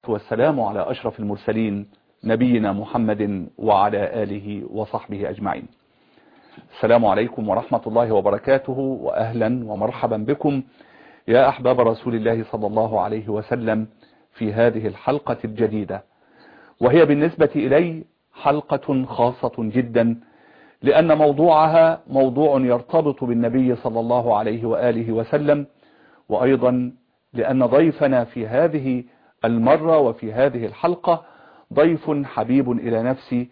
والسلام على أشرف المرسلين نبينا محمد وعلى آله وصحبه أجمعين. السلام عليكم ورحمة الله وبركاته، وأهلا ومرحبا بكم يا أحباب رسول الله صلى الله عليه وسلم في هذه الحلقة الجديدة، وهي بالنسبة إلي حلقة خاصة جدا، لأن موضوعها موضوع يرتبط بالنبي صلى الله عليه وآله وسلم، وأيضا لأن ضيفنا في هذه المرة وفي هذه الحلقة ضيف حبيب إلى نفسي،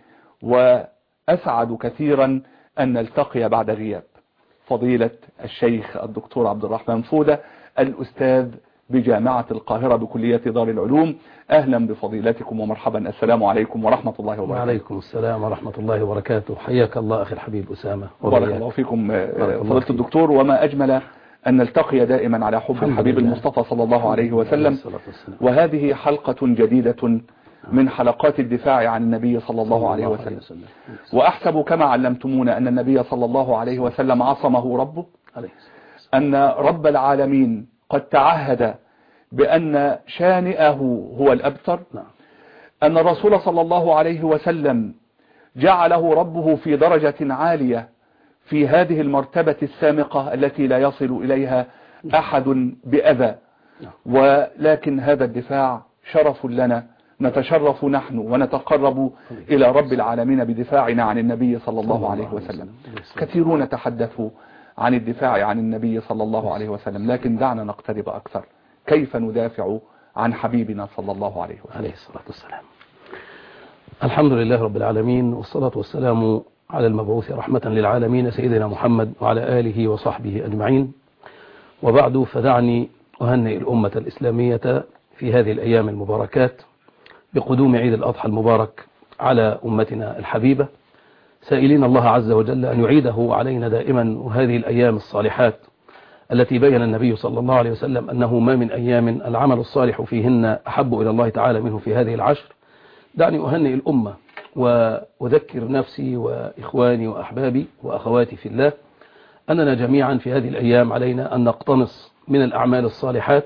وأسعد كثيرا أن نلتقي بعد غياب، فضيلة الشيخ الدكتور عبد الرحمن فودة، الأستاذ بجامعة القاهرة بكلية دار العلوم. أهلا بفضيلتكم ومرحبا. السلام عليكم ورحمة الله وبركاته. وعليكم السلام ورحمة الله وبركاته. حياك الله أخي الحبيب أسامة. بارك الله فيكم فضيلة الدكتور، وما أجمل أن نلتقي دائما على حب الحبيب المصطفى صلى الله عليه وسلم. وهذه حلقة جديدة من حلقات الدفاع عن النبي صلى الله عليه وسلم. وأحسب كما علمتمونا أن النبي صلى الله عليه وسلم عصمه ربه، أن رب العالمين قد تعهد بأن شانئه هو الأبتر، أن الرسول صلى الله عليه وسلم جعله ربه في درجة عالية في هذه المرتبة السامقة التي لا يصل إليها أحد بأذى. ولكن هذا الدفاع شرف لنا، نتشرف نحن ونتقرب إلى رب العالمين بدفاعنا عن النبي صلى الله عليه وسلم. كثيرون تحدثوا عن الدفاع عن النبي صلى الله عليه وسلم، لكن دعنا نقترب أكثر. كيف ندافع عن حبيبنا صلى الله عليه وسلم عليه الصلاة والسلام؟ الحمد لله رب العالمين، والصلاة والسلام على المبعوث رحمة للعالمين سيدنا محمد وعلى آله وصحبه أجمعين. وبعد، فدعني أهنئ الأمة الإسلامية في هذه الأيام المباركات بقدوم عيد الأضحى المبارك على أمتنا الحبيبة، سائلين الله عز وجل أن يعيده علينا دائما، وهذه الأيام الصالحات التي بين النبي صلى الله عليه وسلم أنه ما من أيام العمل الصالح فيهن أحب إلى الله تعالى منه في هذه العشر. دعني أهنئ الأمة وأذكر نفسي وإخواني وأحبابي وأخواتي في الله أننا جميعا في هذه الأيام علينا أن نقتنص من الأعمال الصالحات،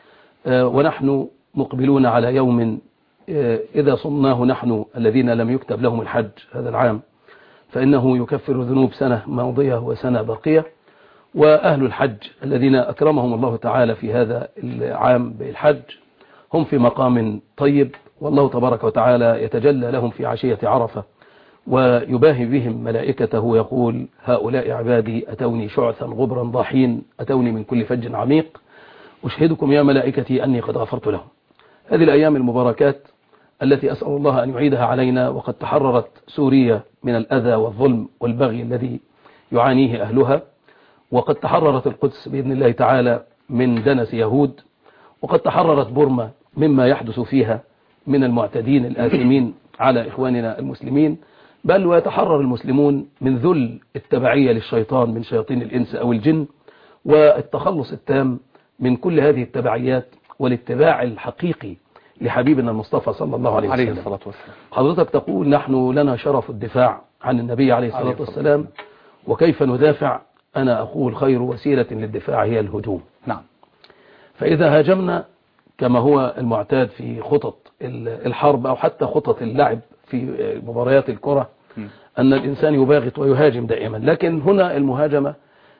ونحن مقبلون على يوم إذا صمناه نحن الذين لم يكتب لهم الحج هذا العام فإنه يكفر ذنوب سنة ماضية وسنة باقية. وأهل الحج الذين أكرمهم الله تعالى في هذا العام بالحج هم في مقام طيب، والله تبارك وتعالى يتجلى لهم في عشية عرفة ويباهي بهم ملائكته، يقول: هؤلاء عبادي أتوني شعثا غبرا ضاحين، أتوني من كل فج عميق، أشهدكم يا ملائكتي أني قد غفرت لهم. هذه الأيام المباركات التي أسأل الله أن يعيدها علينا، وقد تحررت سوريا من الأذى والظلم والبغي الذي يعانيه أهلها، وقد تحررت القدس بإذن الله تعالى من دنس يهود، وقد تحررت بورما مما يحدث فيها من المعتدين الآثمين على إخواننا المسلمين، بل ويتحرر المسلمون من ذل التبعية للشيطان من شياطين الإنس أو الجن، والتخلص التام من كل هذه التبعيات والاتباع الحقيقي لحبيبنا المصطفى صلى الله عليه وسلم. حضرتك تقول نحن لنا شرف الدفاع عن النبي عليه الصلاة والسلام، وكيف ندافع؟ أنا أقول خير وسيلة للدفاع هي الهجوم. نعم. فإذا هاجمنا كما هو المعتاد في خطط الحرب أو حتى خطط اللعب في مباريات الكرة، أن الإنسان يباغت ويهاجم دائما، لكن هنا المهاجمة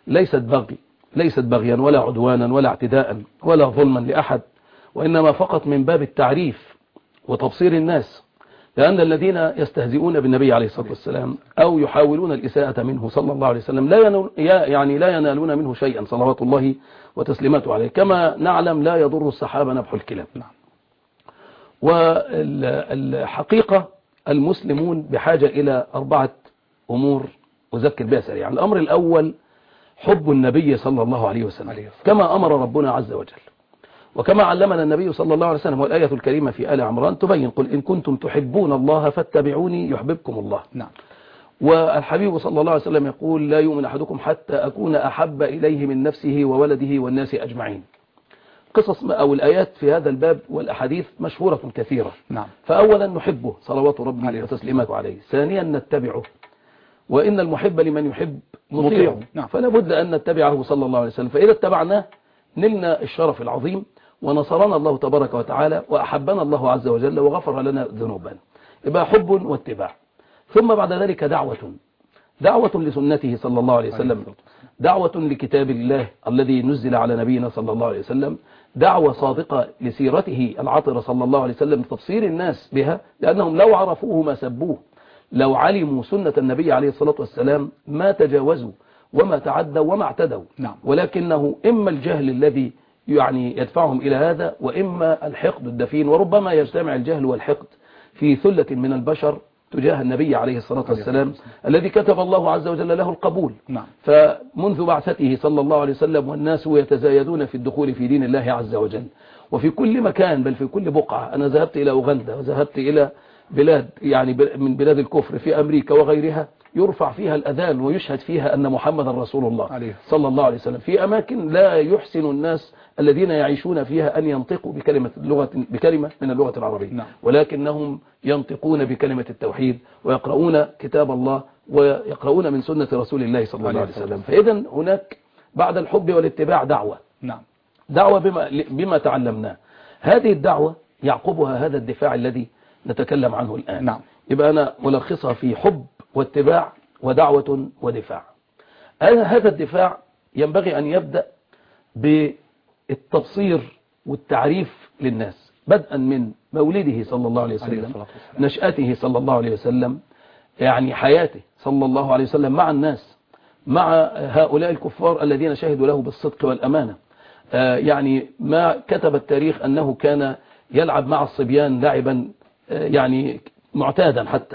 ليست بغيا ولا عدوانا ولا اعتداء ولا ظلما لأحد، وإنما فقط من باب التعريف وتبصير الناس، لأن الذين يستهزئون بالنبي عليه الصلاة والسلام أو يحاولون الإساءة منه صلى الله عليه وسلم لا ينالون منه شيئا صلوات الله وتسليماته عليه. كما نعلم لا يضر السحاب نبح الكلاب. والحقيقة المسلمون بحاجة إلى 4 أمور أذكر بها سريعا. الأمر الأول حب النبي صلى الله عليه وسلم كما أمر ربنا عز وجل، وكما علمنا النبي صلى الله عليه وسلم. والآية الكريمة في آل عمران تبين: قل إن كنتم تحبون الله فاتبعوني يحببكم الله. نعم. والحبيب صلى الله عليه وسلم يقول: لا يؤمن أحدكم حتى أكون أحب إليه من نفسه وولده والناس أجمعين. قصص أو الآيات في هذا الباب والأحاديث مشهورة كثيرة. نعم. فأولا نحبه صلوات ربي وتسليماته عليه، ثانيا نتبعه، وإن المحب لمن يحب مطيع. نعم. فلا بد أن نتبعه صلى الله عليه وسلم، فإذا اتبعناه نلنا الشرف العظيم ونصرنا الله تبارك وتعالى وأحبنا الله عز وجل وغفر لنا ذنوبنا. يبقى حب واتباع. ثم بعد ذلك دعوة لسنته صلى الله عليه وسلم، دعوة لكتاب الله الذي نزل على نبينا صلى الله عليه وسلم، دعوة صادقة لسيرته العطرة صلى الله عليه وسلم، تبصير الناس بها، لأنهم لو عرفوه ما سبوه، لو علموا سنة النبي عليه الصلاة والسلام ما تجاوزوا وما تعدوا وما اعتدوا. ولكنه إما الجهل الذي يعني يدفعهم إلى هذا، وإما الحقد الدفين، وربما يجتمع الجهل والحقد في ثلة من البشر تجاه النبي عليه الصلاة والسلام الذي كتب الله عز وجل له القبول. فمنذ بعثته صلى الله عليه وسلم والناس يتزايدون في الدخول في دين الله عز وجل، وفي كل مكان بل في كل بقعة. أنا ذهبت إلى أوغندا وذهبت إلى بلاد يعني من بلاد الكفر في أمريكا وغيرها يرفع فيها الأذان ويشهد فيها أن محمد رسول الله صلى الله عليه وسلم، في أماكن لا يحسن الناس الذين يعيشون فيها أن ينطقوا بكلمة من اللغة العربية، ولكنهم ينطقون بكلمة التوحيد ويقرؤون كتاب الله ويقرؤون من سنة رسول الله صلى الله عليه وسلم. فإذا هناك بعد الحب والاتباع دعوة بما تعلمناه. هذه الدعوة يعقبها هذا الدفاع الذي نتكلم عنه الآن. يبقى أنا ملخصها في حب واتباع ودعوة ودفاع. هذا الدفاع ينبغي أن يبدأ بالتبصير والتعريف للناس، بدءا من مولده صلى الله عليه وسلم، نشأته صلى الله عليه وسلم، يعني حياته صلى الله عليه وسلم مع الناس، مع هؤلاء الكفار الذين شهدوا له بالصدق والأمانة. يعني ما كتب التاريخ أنه كان يلعب مع الصبيان لعبا يعني معتادا حتى.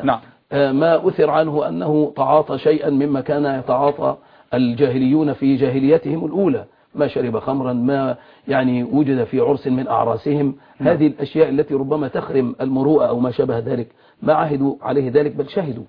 ما أثر عنه أنه تعاطى شيئا مما كان يتعاطى الجاهليون في جاهليتهم الأولى، ما شرب خمرا، ما يعني وجد في عرس من أعراسهم. هذه الأشياء التي ربما تخرم المروءة أو ما شابه ذلك، ما عهدوا عليه ذلك بل شهدوا،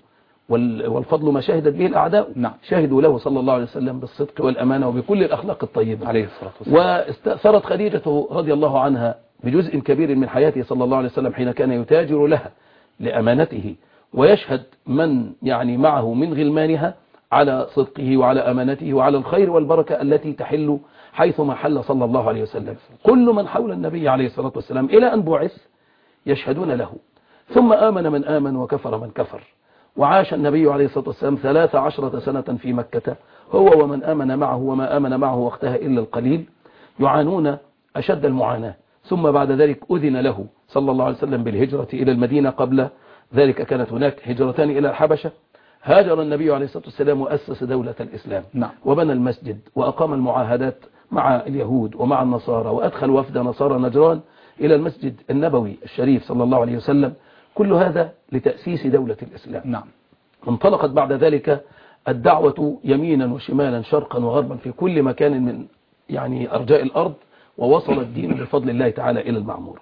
والفضل ما شهدت به الأعداء. شهدوا له صلى الله عليه وسلم بالصدق والأمانة وبكل الأخلاق الطيبة عليه الصلاة والسلام. واستأثرت خديجة رضي الله عنها بجزء كبير من حياته صلى الله عليه وسلم حين كان يتاجر لها لأمانته، ويشهد من يعني معه من غلمانها على صدقه وعلى أمانته وعلى الخير والبركة التي تحل حيثما حل صلى الله عليه وسلم. كل من حول النبي عليه الصلاة والسلام إلى أن بعث يشهدون له. ثم آمن من آمن وكفر من كفر، وعاش النبي عليه الصلاة والسلام 13 سنة في مكة هو ومن آمن معه، وما آمن معه وقتها إلا القليل، يعانون أشد المعاناة. ثم بعد ذلك أذن له صلى الله عليه وسلم بالهجرة إلى المدينة. قبل ذلك كانت هناك هجرتان إلى الحبشة. هاجر النبي عليه الصلاة والسلام وأسس دولة الإسلام، وبنى المسجد وأقام المعاهدات مع اليهود ومع النصارى، وأدخل وفد نصارى نجران إلى المسجد النبوي الشريف صلى الله عليه وسلم. كل هذا لتأسيس دولة الإسلام. انطلقت بعد ذلك الدعوة يمينا وشمالا شرقا وغربا في كل مكان من يعني أرجاء الأرض، ووصل الدين بفضل الله تعالى إلى المعمورة.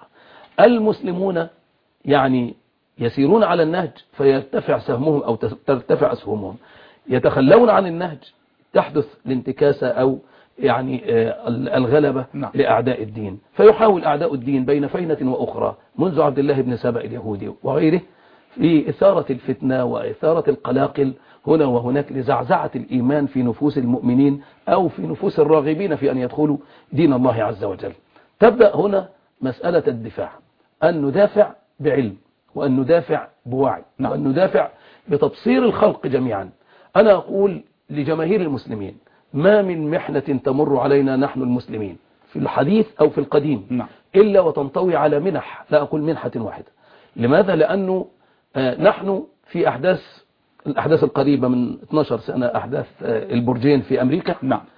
المسلمون يعني يسيرون على النهج فيرتفع سهمهم أو ترتفع أسهمهم، يتخلون عن النهج تحدث الانتكاسة أو يعني الغلبة لأعداء الدين. فيحاول أعداء الدين بين فينة وأخرى منذ عبد الله بن سبأ اليهودي وغيره في إثارة الفتنة وإثارة القلاقل هنا وهناك لزعزعة الإيمان في نفوس المؤمنين أو في نفوس الراغبين في أن يدخلوا دين الله عز وجل. تبدأ هنا مسألة الدفاع، أن ندافع بعلم، وأن ندافع بوعي، وأن ندافع بتبصير الخلق جميعا. أنا أقول لجماهير المسلمين ما من محنة تمر علينا نحن المسلمين في الحديث أو في القديم إلا وتنطوي على منح، لا أقول منحة واحدة. لماذا؟ لأنه نحن في الأحداث القريبة من 12 سنة، أحداث البرجين في أمريكا،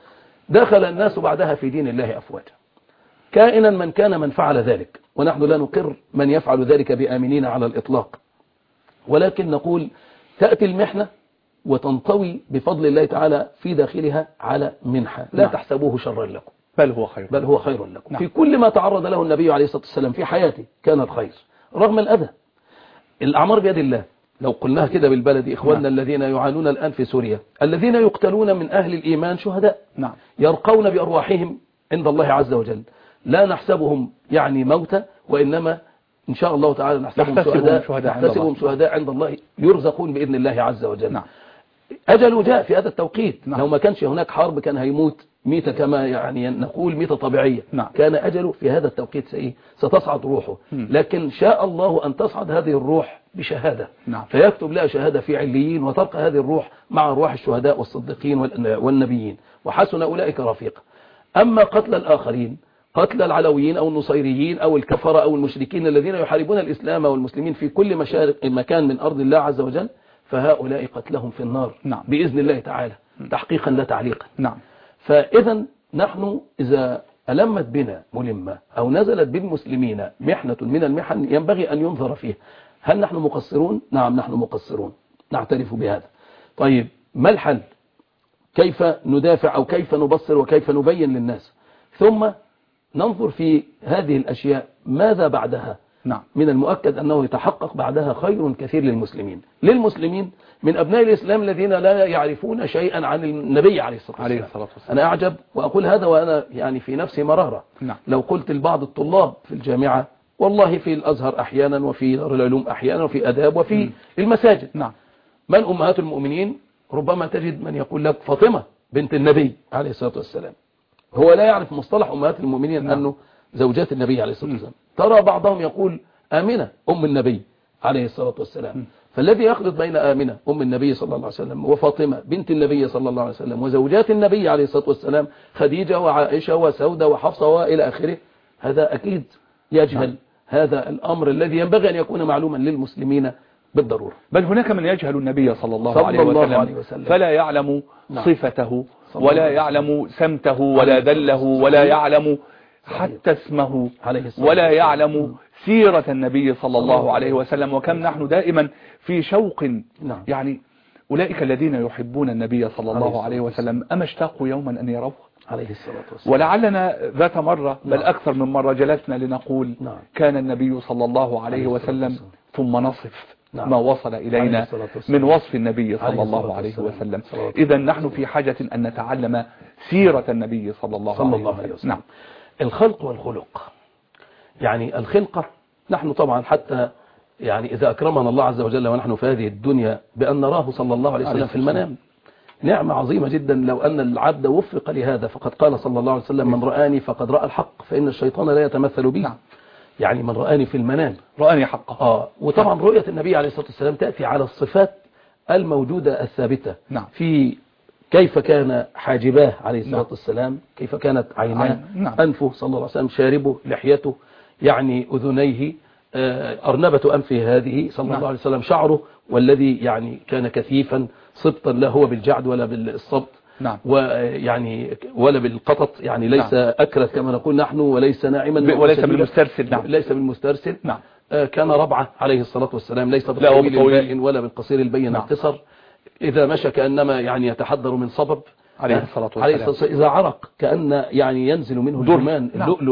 دخل الناس بعدها في دين الله أفواجا، كائنا من كان من فعل ذلك، ونحن لا نقر من يفعل ذلك بآمنين على الإطلاق، ولكن نقول تأتي المحنة وتنطوي بفضل الله تعالى في داخلها على منحة، لا تحسبوه شرا لكم بل هو خير لكم. في كل ما تعرض له النبي عليه الصلاة والسلام في حياته كان الخير رغم الأذى. الأعمار بيد الله، لو قلناها كده بالبلد، إخواننا الذين يعانون الآن في سوريا، الذين يقتلون من أهل الإيمان شهداء يرقون بأرواحهم عند الله عز وجل، لا نحسبهم يعني موتى، وإنما إن شاء الله تعالى نحسبهم شهداء عند الله يرزقون بإذن الله عز وجل. أجل جاء في هذا التوقيت. لو ما كانش هناك حرب كان هيموت ميتة كما يعني نقول ميتة طبيعية. نعم. كان أجله في هذا التوقيت ستصعد روحه، لكن شاء الله أن تصعد هذه الروح بشهادة. نعم. فيكتب لها شهادة في عليين، وتبقى هذه الروح مع أرواح الشهداء والصديقين والنبيين، وحسن أولئك رفيقا. أما قتل الآخرين، قتل العلويين أو النصيريين أو الكفرة أو المشركين الذين يحاربون الإسلام والمسلمين في كل مكان من أرض الله عز وجل، فهؤلاء قتلهم في النار. نعم. بإذن الله تعالى، تحقيقا لا تعليقا. نعم. فإذا نحن إذا ألمت بنا ملمة أو نزلت بالمسلمين محنة من المحن ينبغي أن ينظر فيها. هل نحن مقصرون؟ نعم نحن مقصرون، نعترف بهذا. طيب ما الحل؟ كيف ندافع أو كيف نبصر وكيف نبين للناس؟ ثم ننظر في هذه الأشياء ماذا بعدها. نعم. من المؤكد أنه يتحقق بعدها خير كثير للمسلمين من أبناء الإسلام الذين لا يعرفون شيئا عن النبي عليه الصلاة والسلام. أنا أعجب وأقول هذا وأنا يعني في نفسي مرارة. نعم. لو قلت لبعض الطلاب في الجامعة، والله في الأزهر أحيانا وفي دار العلوم أحيانا وفي أداب وفي المساجد، نعم، من أمهات المؤمنين؟ ربما تجد من يقول لك فاطمة بنت النبي عليه الصلاة والسلام. هو لا يعرف مصطلح أمهات المؤمنين. نعم. أنه زوجات النبي عليه الصلاة والسلام. ترى بعضهم يقول آمنة أم النبي عليه الصلاة والسلام. فالذي يخلط بين آمنة أم النبي صلى الله عليه وسلم وفاطمة بنت النبي صلى الله عليه وسلم وزوجات النبي عليه الصلاة والسلام خديجة وعائشة وسودة وحفصة وإلى آخره، هذا أكيد يجهل هذا الأمر الذي ينبغي أن يكون معلوما للمسلمين بالضرورة. بل هناك من يجهل النبي صلى الله عليه وسلم فلا يعلم صفته ولا يعلم سمته ولا دله ولا يعلم حتى اسمه ولا يعلم سيرة النبي صلى الله عليه وسلم. وكم نحن دائما في شوق، يعني أولئك الذين يحبون النبي صلى الله عليه وسلم أما اشتاقوا يوما أن يروه عليه الصلاة والسلام. ولعلنا ذات مرة بل أكثر من مرة جلسنا لنقول كان النبي صلى الله عليه وسلم ثم نصف ما وصل إلينا من وصف النبي صلى الله عليه وسلم. إذا نحن في حاجة أن نتعلم سيرة النبي صلى الله عليه وسلم. نعم. الخلق والخلق، يعني الخلقة، نحن طبعا حتى يعني إذا أكرمنا الله عز وجل ونحن في هذه الدنيا بأن نراه صلى الله عليه وسلم في المنام، نعمة عظيمة جدا لو أن العبد وفق لهذا. فقد قال صلى الله عليه وسلم من رآني فقد رأى الحق فإن الشيطان لا يتمثل بي. يعني من رآني في المنام رآني حقا. وطبعا رؤية النبي عليه الصلاة والسلام تأتي على الصفات الموجودة الثابتة. في كيف كان حاجباه عليه الصلاة والسلام، كيف كانت عيناه، أنفه صلى الله عليه وسلم، شاربه، لحيته، يعني أذنيه، أرنبة أنفه هذه صلى الله عليه وسلم، شعره والذي يعني كان كثيفا صبطا لا هو بالجعد ولا بالصبط، ويعني ولا بالقطط، يعني ليس أكرت كما نقول نحن وليس ناعما وليس بالمسترسل. ليس بالمسترسل. كان ربعة عليه الصلاة والسلام، ليس بالطويل البائن ولا بالقصير البين القصر. إذا مشى كأنما يعني يتحضر من صبب عليه الصلاة والسلام. إذا عرق كأن يعني ينزل منه الجمان اللؤلؤ.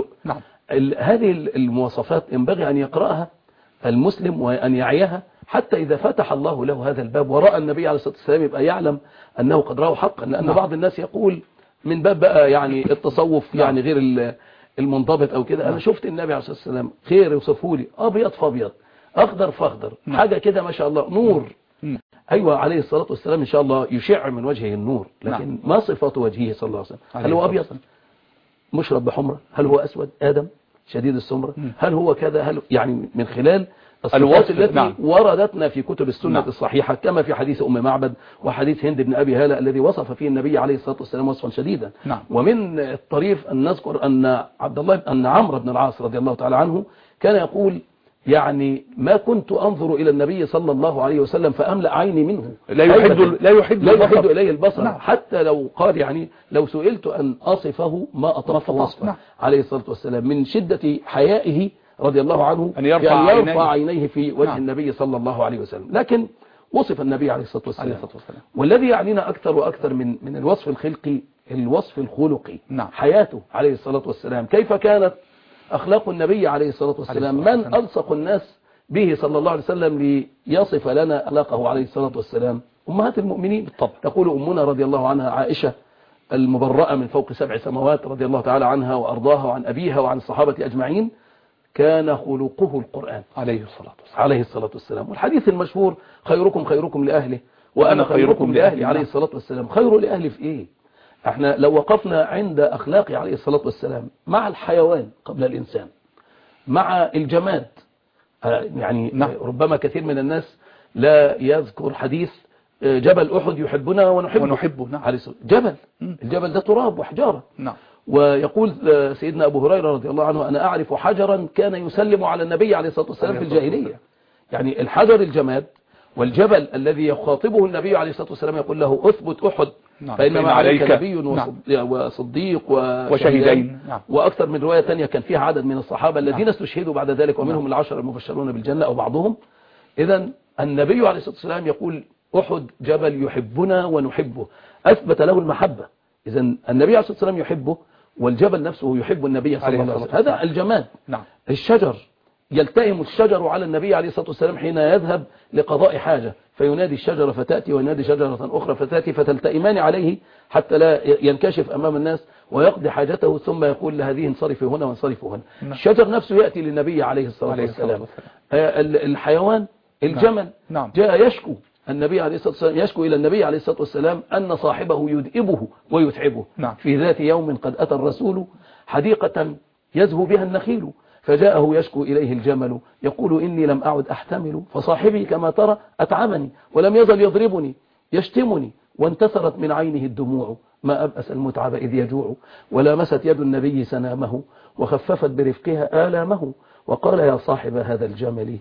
هذه المواصفات ينبغي أن يقرأها المسلم وأن يعيها، حتى إذا فتح الله له هذا الباب ورأى النبي عليه الصلاة والسلام يبقى يعلم أنه قد رأى حقا. لأن بعض الناس يقول من باب بقى يعني التصوف يعني غير المنضبط أو كده، أنا شفت النبي عليه الصلاة والسلام خير يوصفه لي أبيض فأبيض أخضر فأخضر حاجة كده ما شاء الله نور. أيوة عليه الصلاة والسلام إن شاء الله يشع من وجهه النور، لكن ما صفات وجهه صلى الله عليه وسلم؟ هل هو أبيض مشرب بحمرة؟ هل هو أسود آدم شديد السمرة؟ هل هو كذا؟ هل يعني من خلال الصفات التي وردتنا في كتب السنة الصحيحة، كما في حديث أم معبد وحديث هند بن أبي هالة الذي وصف فيه النبي عليه الصلاة والسلام وصفا شديدا. ومن الطريف أن نذكر أن عمرو بن العاص رضي الله تعالى عنه كان يقول يعني ما كنت أنظر إلى النبي صلى الله عليه وسلم فأملأ عيني منه، لا يحد إلي البصر. حتى لو قال يعني لو سئلت أن أصفه ما أطرف وصفه عليه الصلاة والسلام من شدة حيائه رضي الله عنه أن يرفع عينيه في وجه النبي صلى الله عليه وسلم. لكن وصف النبي عليه الصلاة والسلام. والذي يعنينا أكثر وأكثر من الوصف الخلقي الوصف الخلقي. حياته عليه الصلاة والسلام، كيف كانت أخلاق النبي عليه الصلاة والسلام، من ألصق الناس به صلى الله عليه وسلم ليصف لنا أخلاقه عليه الصلاة والسلام؟ أمهات المؤمنين. تقول أمنا رضي الله عنها عائشة المبرأة من فوق 7 سماوات رضي الله تعالى عنها وأرضاها وعن أبيها وعن الصحابة أجمعين، كان خلقه القرآن عليه الصلاة والسلام. والحديث المشهور خيركم خيركم لأهله وأنا خيركم لأهلي عليه الصلاة والسلام. خير لأهلي في إيه؟ احنا لو وقفنا عند أخلاقه عليه الصلاة والسلام مع الحيوان قبل الإنسان، مع الجماد، يعني ربما كثير من الناس لا يذكر حديث جبل أحد يحبنا ونحبه. نعم. جبل، الجبل ده تراب وحجارة. نعم. ويقول سيدنا أبو هريرة رضي الله عنه: أنا أعرف حجرا كان يسلم على النبي عليه الصلاة والسلام في الجاهلية. يعني الحجر الجماد، والجبل الذي يخاطبه النبي عليه الصلاة والسلام يقول له: أثبت أحد فإنما عليك نبي وصديق وشهيدين. وأكثر من رواية تانية كان فيها عدد من الصحابة الذين استشهدوا بعد ذلك، ومنهم العشر المبشرون بالجنة أو بعضهم. إذن النبي عليه الصلاة والسلام يقول: أحد جبل يحبنا ونحبه، أثبت له المحبة. إذن النبي عليه الصلاة والسلام يحبه، والجبل نفسه يحب النبي صلى الله عليه وسلم. هذا الجماد. نعم. الشجر، يلتئم الشجر على النبي عليه الصلاة والسلام حين يذهب لقضاء حاجة، فينادي الشجرة فتأتي، وينادي شجرة أخرى فتأتي، فتلتئمان عليه حتى لا ينكشف أمام الناس ويقضي حاجته، ثم يقول لهذه انصرفي هنا وانصرفي هنا. نعم. الشجر نفسه يأتي للنبي عليه الصلاة والسلام. الحيوان الجمل. نعم. جاء يشكو النبي عليه الصلاة والسلام، يشكو إلى النبي عليه الصلاة والسلام أن صاحبه يدئبه ويتعبه. نعم. في ذات يوم قد أتى الرسول حديقة يزهو بها النخيل، فجاءه يشكو إليه الجمل يقول: إني لم أعد أحتمل، فصاحبي كما ترى أتعمني ولم يزل يضربني يشتمني، وانتثرت من عينه الدموع، ما أبأس المتعب إذ يجوع، ولامست يد النبي سنامه وخففت برفقها آلامه، وقال: يا صاحب هذا الجمل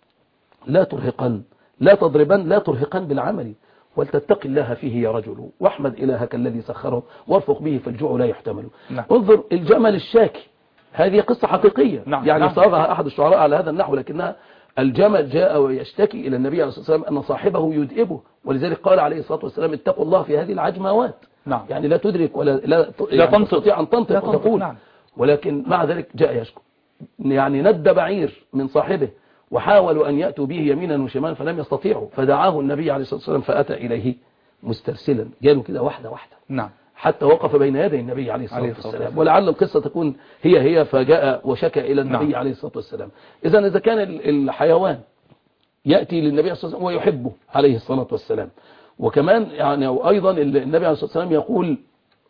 لا ترهقن، لا تضربن، لا ترهقن بالعمل، ولتتق الله فيه يا رجل، واحمد إلهك الذي سخره، وارفق به فالجوع لا يحتمل. نعم. انظر الجمل الشاكي، هذه قصة حقيقية. نعم. يعني نعم. صاغها أحد الشعراء على هذا النحو، لكنها الجمل جاء ويشتكي إلى النبي عليه الصلاة والسلام أن صاحبه يدئبه، ولذلك قال عليه الصلاة والسلام: اتقوا الله في هذه العجموات. نعم. يعني لا تدرك ولا لا تستطيع أن تنطق وتقول. نعم. ولكن مع ذلك جاء يشكو، يعني ند بعير من صاحبه، وحاولوا أن يأتوا به يمينا وشمالا فلم يستطيعوا، فدعاه النبي عليه الصلاة والسلام فأتى إليه مسترسلا، جاله كده واحدة واحدة. نعم. حتى وقف بين يدي النبي عليه الصلاة والسلام، ولعل القصة تكون هي فجاء وشكى إلى النبي. نعم. عليه الصلاة والسلام. إذا كان الحيوان يأتي للنبي صلى الله عليه وسلم ويحبه عليه الصلاة والسلام، وكمان يعني أيضا النبي عليه الصلاة والسلام يقول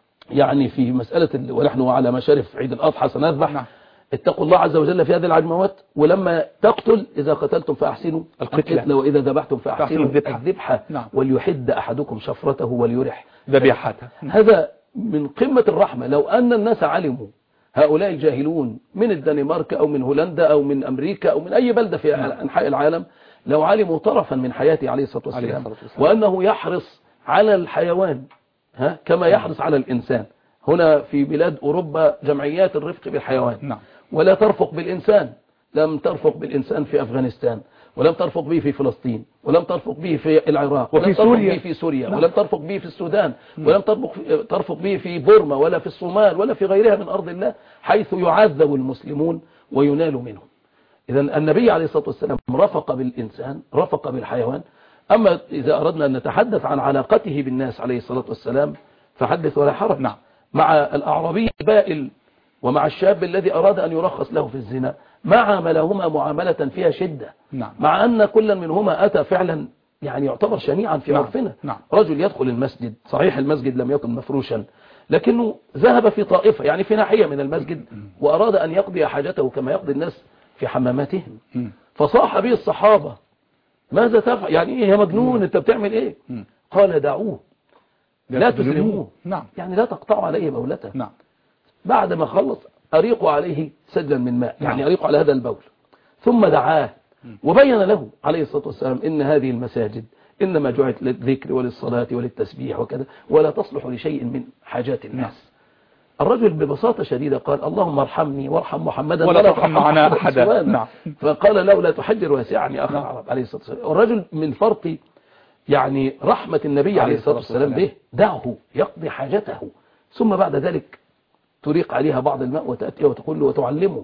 يعني في مسألة ونحن على مشارف عيد الأضحى سنذبح: نعم. اتقوا الله عز وجل في هذه العجموات، ولما تقتل إذا قتلتم فأحسنوا القتلة، وإذا ذبحتم فأحسنوا الذبحة. نعم. وليحد أحدكم شفرته وليرح ذبيحته. هذا من قمة الرحمة. لو أن الناس علموا، هؤلاء الجاهلون من الدنمارك أو من هولندا أو من أمريكا أو من أي بلدة في أنحاء العالم، لو علموا طرفا من حياته عليه الصلاة والسلام وأنه يحرص على الحيوان كما يحرص على الإنسان. هنا في بلاد أوروبا جمعيات الرفق بالحيوان. نعم. ولا ترفق بالإنسان، لم ترفق بالإنسان في أفغانستان، ولم ترفق به في فلسطين، ولم ترفق به في العراق، ولم ترفق به في سوريا، ولم ترفق به في السودان، ولم ترفق به في بورما ولا في الصومال ولا في غيرها من أرض الله، حيث يعذب المسلمون وينال منهم. إذا النبي عليه الصلاة والسلام رفق بالإنسان، رفق بالحيوان. أما إذا أردنا أن نتحدث عن علاقته بالناس عليه الصلاة والسلام فحدث ولا حرج. نعم. مع الأعرابي البائل ومع الشاب الذي أراد أن يرخص له في الزنا، ما عاملهما معاملة فيها شدة. نعم. مع أن كل منهما أتى فعلا يعني يعتبر شنيعا في عرفنا. نعم. رجل يدخل المسجد، صحيح المسجد لم يكن مفروشا، لكنه ذهب في طائفة يعني في ناحية من المسجد وأراد أن يقضي حاجته كما يقضي الناس في حماماتهم، فصاح به الصحابة: ماذا تفعل؟ يعني إيه يا مجنون، أنت بتعمل إيه؟ قال: دعوه لا تسلموه. نعم. يعني لا تقطعوا عليه بولته. نعم. بعد ما خلص أريقوا عليه سجلا من ماء، يعني أريقوا على هذا البول، ثم دعاه وبين له عليه الصلاة والسلام إن هذه المساجد إنما جعلت للذكر وللصلاة وللتسبيح وكذا، ولا تصلح لشيء من حاجات الناس. الرجل ببساطة شديدة قال: اللهم ارحمني وارحم محمدا ولا ترحم معنا أحدا. نعم. فقال له: لا تحجر واسعني أخا العرب عليه الصلاة والسلام. الرجل من فرط يعني رحمة النبي عليه الصلاة والسلام به دعه يقضي حاجته، ثم بعد ذلك تريق عليها بعض الماء وتأتي وتقول له وتعلمه.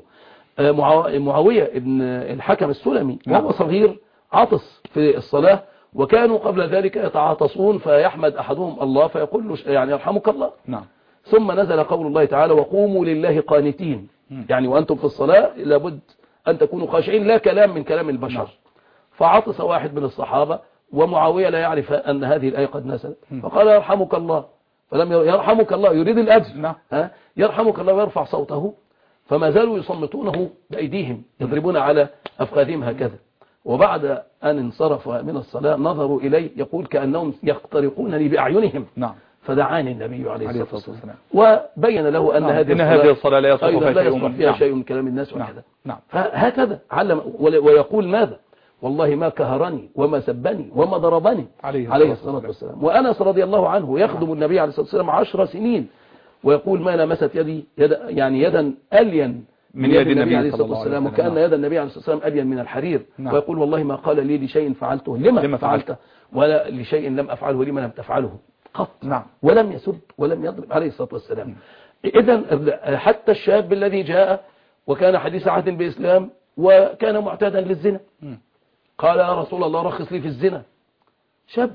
معاوية ابن الحكم السلمي وهو صغير عطس في الصلاة، وكانوا قبل ذلك يتعاطسون فيحمد أحدهم الله فيقول له يعني يرحمك الله. نعم. ثم نزل قول الله تعالى: وقوموا لله قانتين، يعني وأنتم في الصلاة لابد أن تكونوا خاشعين، لا كلام من كلام البشر. نعم. فعطس واحد من الصحابة ومعاوية لا يعرف أن هذه الآية قد نزلت، فقال: يرحمك الله، ولم يرحمك الله، يريد الأجر. نعم. يرحمك الله ويرفع صوته، فما زالوا يصمتونه بأيديهم يضربون على أفخاذهم هكذا. وبعد أن انصرف من الصلاة نظروا إليه يقول كأنهم يخترقونني بأعينهم. نعم. فدعاني النبي عليه الصلاة والسلام وبين له أن هذه الصلاة لا يصلح فيها شيء من كلام الناس وكذا. نعم. هكذا علم ويقول ماذا؟ والله ما كهرني وما سبني وما ضربني عليه الصلاة والسلام. وأنس رضي الله عنه يخدم النبي عليه الصلاة والسلام 10 سنين ويقول ما لمست يدي يدا ألين من يد النبي عليه الصلاة والسلام، وكأن يد النبي عليه الصلاة والسلام ألين من الحرير. نعم. ويقول والله ما قال لي لشيء فعلته لما فعلته، ولا لشيء لم أفعله لما لم تفعله قط. نعم. ولم يسب ولم يضرب عليه الصلاة والسلام. إذن حتى الشاب الذي جاء وكان حديث عهد بإسلام وكان معتادا للزنا قال يا رسول الله رخص لي في الزنا، شاب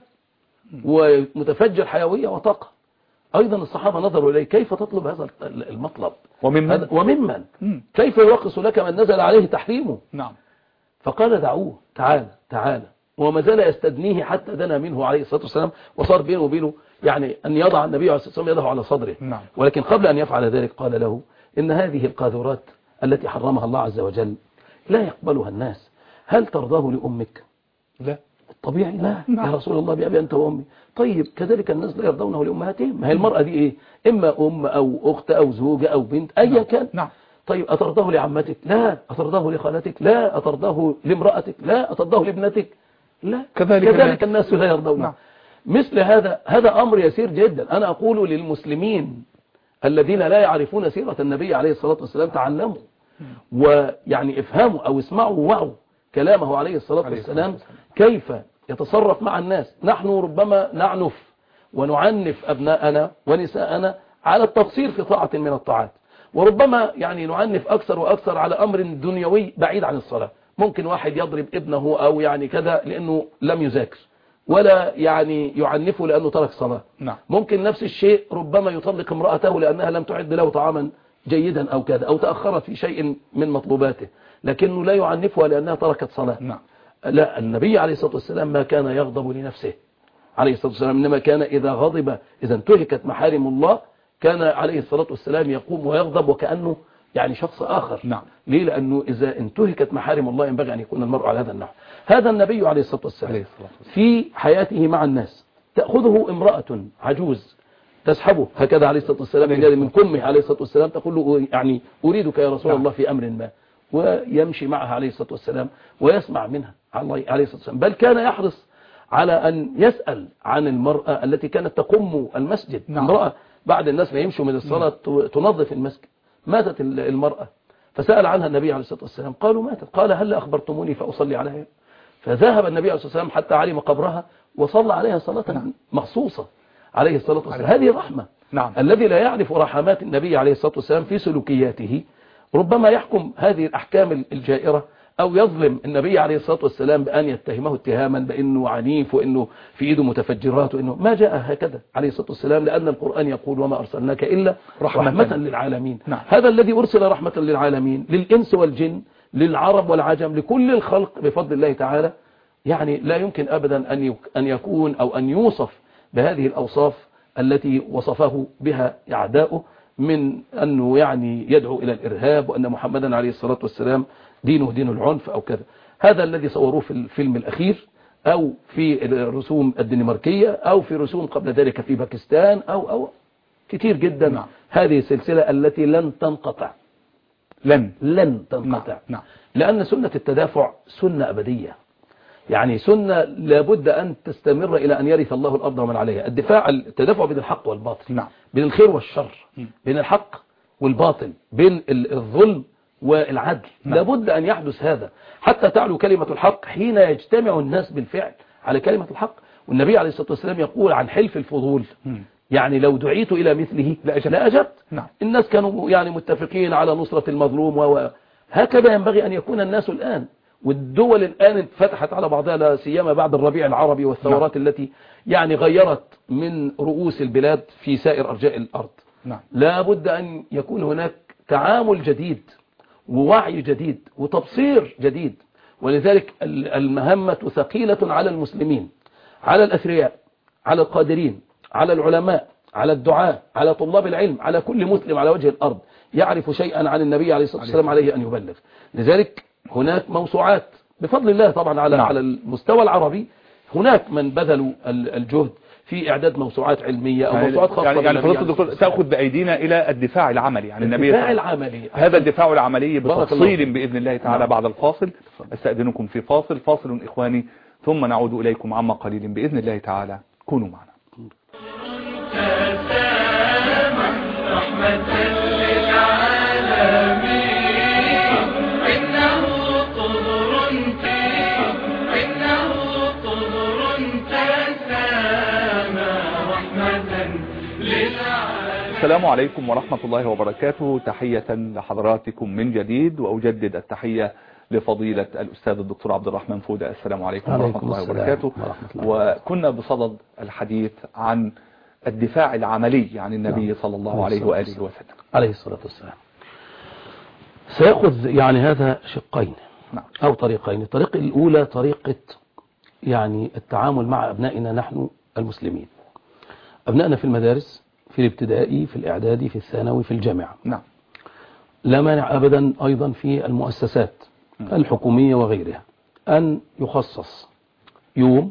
ومتفجر حيوية وطاقة. أيضا الصحابة نظروا إليه كيف تطلب هذا المطلب وممن كيف يرخص لك من نزل عليه تحريمه. نعم. فقال دعوه، تعال وما زال يستدنيه حتى دنا منه عليه الصلاة والسلام، وصار بينه وبينه يعني أن يضع النبي عليه الصلاة والسلام يده على صدره. نعم. ولكن قبل أن يفعل ذلك قال له إن هذه القاذورات التي حرمها الله عز وجل لا يقبلها الناس، هل ترضاه لأمك؟ لا. الطبيعي لا. يا رسول الله بأبي أنت وأمي. طيب كذلك الناس لا يرضونه لأمهاتهم، ما هي المرأة دي إيه؟ إما أم أو أخت أو زوجة أو بنت أيا كان. نعم. طيب أترضاه لعمتك؟ لا. أترضاه لخالتك؟ لا. أترضاه لامرأتك؟ لا. أترضاه لابنتك؟ لا. كذلك الناس لا يرضونه. نعم. مثل هذا أمر يسير جدا. أنا أقول للمسلمين الذين لا يعرفون سيرة النبي عليه الصلاة والسلام تعلموا ويعني افهموا أو اسمعوا ووعوا كلامه عليه الصلاة والسلام كيف يتصرف مع الناس. نحن ربما نعنف ونعنف أبناءنا ونساءنا على التقصير في طاعة من الطاعات، وربما يعني نعنف أكثر وأكثر على أمر دنيوي بعيد عن الصلاة. ممكن واحد يضرب ابنه أو يعني كذا لأنه لم يذاكر، ولا يعني يعنفه لأنه ترك صلاة. نعم. ممكن نفس الشيء ربما يطلق امرأته لأنها لم تعد له طعاما جيدا أو كذا، أو تأخرت في شيء من مطلوباته، لكنه لا يعنفها لأنها تركت صلاة. نعم. لا، النبي عليه الصلاة والسلام ما كان يغضب لنفسه عليه الصلاة والسلام، إنما كان إذا غضب، إذا انتهكت محارم الله، كان عليه الصلاة والسلام يقوم ويغضب وكأنه يعني شخص آخر. نعم. ليه؟ لأنه إذا انتهكت محارم الله ينبغي أن يكون المرء على هذا النحو. هذا النبي عليه الصلاة والسلام في حياته مع الناس تأخذه امرأة عجوز تسحبه هكذا عليه الصلاة والسلام من كمه عليه الصلاة والسلام، تقول له يعني أريدك يا رسول الله في أمر ما، ويمشي معها عليه الصلاة والسلام ويسمع منها عليه الصلاة والسلام. بل كان يحرص على أن يسأل عن المرأة التي كانت تقم المسجد. امرأة بعد الناس ما يمشوا من الصلاة تنظف المسجد، ماتت المرأة، فسأل عنها النبي عليه الصلاة والسلام، قالوا ماتت، قال هل أخبرتموني فأصلي عليها؟ فذهب النبي عليه الصلاة والسلام حتى علم قبرها وصلى عليها صلاة مخصوصة عليه الصلاة والسلام. هذه رحمة. نعم. الذي لا يعرف رحمات النبي عليه الصلاة والسلام في سلوكياته ربما يحكم هذه الأحكام الجائرة أو يظلم النبي عليه الصلاة والسلام بأن يتهمه اتهاما بأنه عنيف وأنه في إيده متفجرات وأنه ما جاء هكذا عليه الصلاة والسلام، لأن القرآن يقول وما أرسلناك إلا رحمة للعالمين. نعم. هذا الذي أرسل رحمة للعالمين للإنس والجن للعرب والعجم لكل الخلق بفضل الله تعالى، يعني لا يمكن أبدا أن يكون أو أن يوصف بهذه الأوصاف التي وصفه بها أعداؤه من أنه يعني يدعو إلى الإرهاب وأن محمدا عليه الصلاة والسلام دينه دين العنف أو كذا. هذا الذي صوروه في الفيلم الأخير أو في الرسوم الدنماركية أو في رسوم قبل ذلك في باكستان أو كتير جدا. نعم. هذه السلسلة التي لن تنقطع لن تنقطع. نعم. لأن سنة التدافع سنة أبدية، يعني سنة لابد أن تستمر إلى أن يرث الله الأرض ومن عليها. التدافع بين الحق والباطل. نعم. بين الخير والشر، بين الحق والباطل، بين الظلم والعدل. نعم. لابد أن يحدث هذا حتى تعلو كلمة الحق حين يجتمع الناس بالفعل على كلمة الحق. والنبي عليه الصلاة والسلام يقول عن حلف الفضول يعني لو دعيت إلى مثله لا أجبت. نعم. الناس كانوا يعني متفقين على نصرة المظلوم وهكذا ينبغي أن يكون الناس الآن. والدول الآن فتحت على بعضها لا سيما بعد الربيع العربي والثورات التي يعني غيرت من رؤوس البلاد في سائر أرجاء الأرض. نعم. لا بد أن يكون هناك تعامل جديد ووعي جديد وتبصير جديد. ولذلك المهمة ثقيلة على المسلمين، على الأثرياء، على القادرين، على العلماء، على الدعاء، على طلاب العلم، على كل مسلم على وجه الأرض يعرف شيئا عن النبي عليه الصلاة والسلام عليه أن يبلغ. لذلك هناك موسوعات بفضل الله طبعا على المستوى العربي، هناك من بذلوا الجهد في إعداد موسوعات علمية أو موسوعات خاصة يعني فضيلة الدكتور تأخذ بأيدينا إلى الدفاع العملي عن النبي الدفاع العملي. هذا الدفاع العملي بتفصيل بإذن الله تعالى بعد الفاصل. أستأذنكم في فاصل إخواني، ثم نعود إليكم عما قليل بإذن الله تعالى. كونوا معنا. السلام عليكم ورحمة الله وبركاته. تحية لحضراتكم من جديد، وأجدد التحية لفضيلة الأستاذ الدكتور عبد الرحمن فودة. السلام عليكم ورحمة الله وبركاته. وكنا بصدد الحديث عن الدفاع العملي عن النبي صلى الله عليه وآله وسلم عليه الصلاة والسلام. سيأخذ يعني هذا شقين أو طريقين. الطريقة الأولى طريقة يعني التعامل مع أبنائنا نحن المسلمين، أبنائنا في المدارس، في الابتدائي، في الإعدادي، في الثانوي، في الجامعة. لا مانع أبدا أيضا في المؤسسات الحكومية وغيرها أن يخصص يوم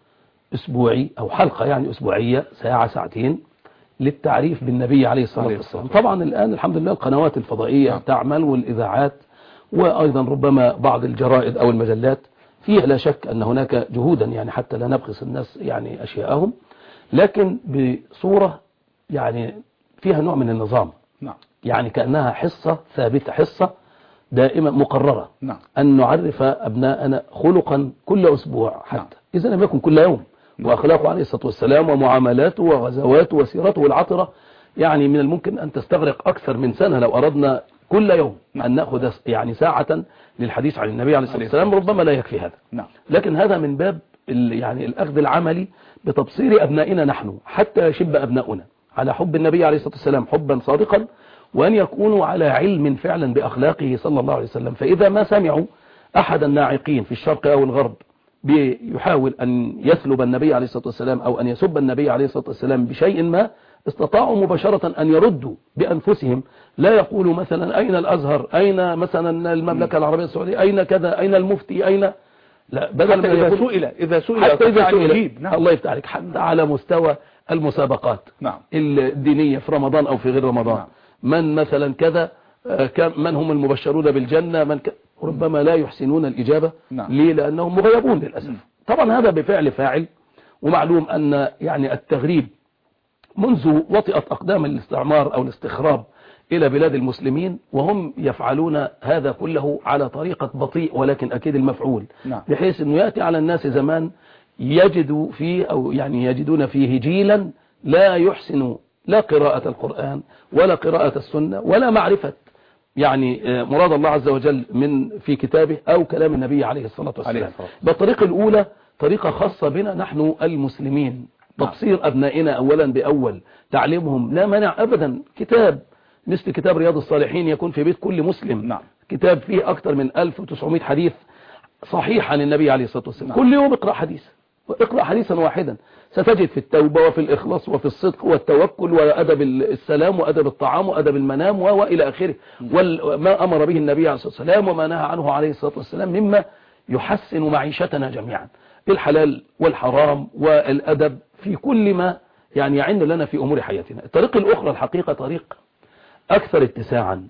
أسبوعي أو حلقة يعني أسبوعية ساعة ساعتين للتعريف بالنبي عليه الصلاة والسلام. طبعا الآن الحمد لله القنوات الفضائية تعمل، والإذاعات، وأيضا ربما بعض الجرائد أو المجلات فيها لا شك أن هناك جهودا يعني حتى لا نبخس الناس يعني أشياءهم، لكن بصورة يعني فيها نوع من النظام. يعني كأنها حصة ثابتة، حصة دائما مقررة. أن نعرف أبناءنا خلقا كل أسبوع حتى إذا لم يكن كل يوم، وأخلاقه عليه الصلاة والسلام ومعاملاته وغزواته وسيرته العطرة. يعني من الممكن أن تستغرق أكثر من سنة لو أردنا كل يوم أن نأخذ يعني ساعة للحديث عن النبي عليه الصلاة والسلام، ربما لا يكفي هذا. لكن هذا من باب يعني الأخذ العملي بتبصير أبنائنا نحن حتى يشب أبناؤنا على حب النبي عليه الصلاة والسلام حبا صادقا، وأن يكونوا على علم فعلا بأخلاقه صلى الله عليه وسلم. فإذا ما سمعوا أحد الناعقين في الشرق أو الغرب بيحاول أن يسلب النبي عليه الصلاة والسلام أو أن يسب النبي عليه الصلاة والسلام بشيء ما، استطاعوا مباشرة أن يردوا بأنفسهم، لا يقولوا مثلا أين الأزهر، أين مثلا المملكة العربية السعودية، أين كذا، أين المفتي، أين، لا، بدل ما يقول إذا سئل حتى إذا سئل الله يفتح عليك حتى على مستوى المسابقات الدينية في رمضان أو في غير رمضان. من مثلا كذا، من هم المبشرون بالجنة، ربما لا يحسنون الإجابة. ليه؟ لأنهم مغيبون للأسف. طبعا هذا بفعل فاعل، ومعلوم أن يعني التغريب منذ وطئت أقدام الاستعمار أو الاستخراب إلى بلاد المسلمين، وهم يفعلون هذا كله على طريقة بطيء ولكن أكيد المفعول، بحيث أنه يأتي على الناس زمان يجدوا فيه أو يعني يجدون فيه جيلا لا يحسن لا قراءة القرآن ولا قراءة السنة ولا معرفة يعني مراد الله عز وجل من في كتابه أو كلام النبي عليه الصلاة والسلام. بالطريقة الأولى طريقة خاصة بنا نحن المسلمين، تبصير أبنائنا أولا بأول، تعليمهم. لا مانع أبدا كتاب مثل كتاب رياض الصالحين يكون في بيت كل مسلم. كتاب فيه أكثر من 1900 حديث صحيح عن النبي عليه الصلاة والسلام. كل يوم اقرأ حديث، اقرأ حديثا واحدا، ستجد في التوبة وفي الإخلاص وفي الصدق والتوكل وأدب السلام وأدب الطعام وأدب المنام وإلى آخره، وما أمر به النبي عليه الصلاة والسلام وما نهى عنه عليه الصلاة والسلام مما يحسن معيشتنا جميعا، الحلال والحرام والأدب في كل ما يعني يعن لنا في أمور حياتنا. الطريق الأخرى الحقيقة طريق أكثر اتساعا،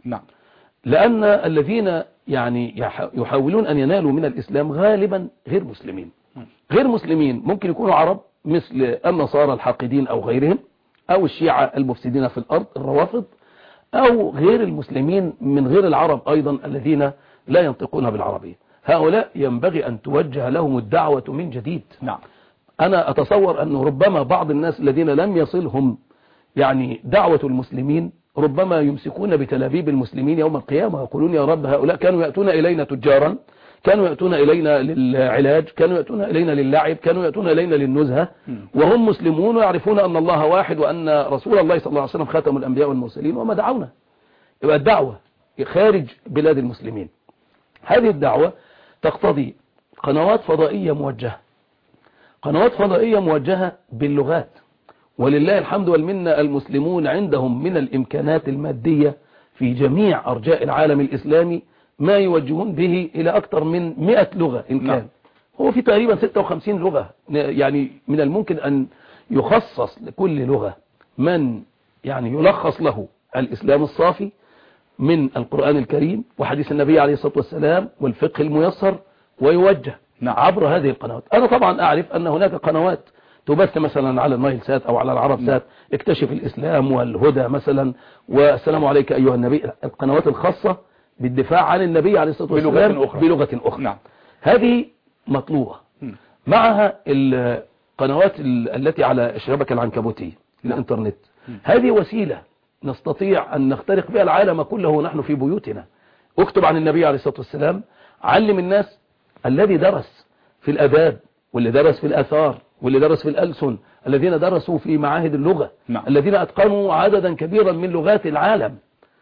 لأن الذين يعني يحاولون أن ينالوا من الإسلام غالبا غير مسلمين. غير مسلمين ممكن يكونوا عرب مثل النصارى الحاقدين أو غيرهم، أو الشيعة المفسدين في الأرض الروافض، أو غير المسلمين من غير العرب أيضا الذين لا ينطقون بالعربية. هؤلاء ينبغي أن توجه لهم الدعوة من جديد. أنا أتصور أنه ربما بعض الناس الذين لم يصلهم يعني دعوة المسلمين ربما يمسكون بتلابيب المسلمين يوم القيامة ويقولون يا رب هؤلاء كانوا يأتون إلينا تجارا، كانوا يأتون إلينا للعلاج، كانوا يأتون إلينا للعب، كانوا يأتون إلينا للنزهة، وهم مسلمون ويعرفون أن الله واحد وأن رسول الله صلى الله عليه وسلم خاتم الأنبياء والمرسلين وما دعونا. يبقى الدعوة خارج بلاد المسلمين، هذه الدعوة تقتضي قنوات فضائية موجهة، قنوات فضائية موجهة باللغات ولله الحمد والمنة المسلمون عندهم من الإمكانات المادية في جميع أرجاء العالم الإسلامي ما يوجهون به إلى أكثر من 100 لغة إن كان. هو في تقريبا 56 لغة، يعني من الممكن أن يخصص لكل لغة من يعني يلخص له الإسلام الصافي من القرآن الكريم وحديث النبي عليه الصلاة والسلام والفقه الميسر، ويوجه عبر هذه القنوات. أنا طبعا أعرف أن هناك قنوات تبث مثلا على النايل سات أو على العرب سات، اكتشف الإسلام والهدى مثلا والسلام عليك أيها النبي، القنوات الخاصة بالدفاع عن النبي عليه الصلاة والسلام بلغة أخرى. نعم. هذه مطلوبة. معها القنوات التي على الشبكة العنكبوتية الانترنت. هذه وسيلة نستطيع أن نخترق بها العالم كله ونحن في بيوتنا. اكتب عن النبي عليه الصلاة والسلام، علم الناس. الذي درس في الآداب واللي درس في الآثار واللي درس في الألسن، الذين درسوا في معاهد اللغة، الذين أتقنوا عددا كبيرا من لغات العالم،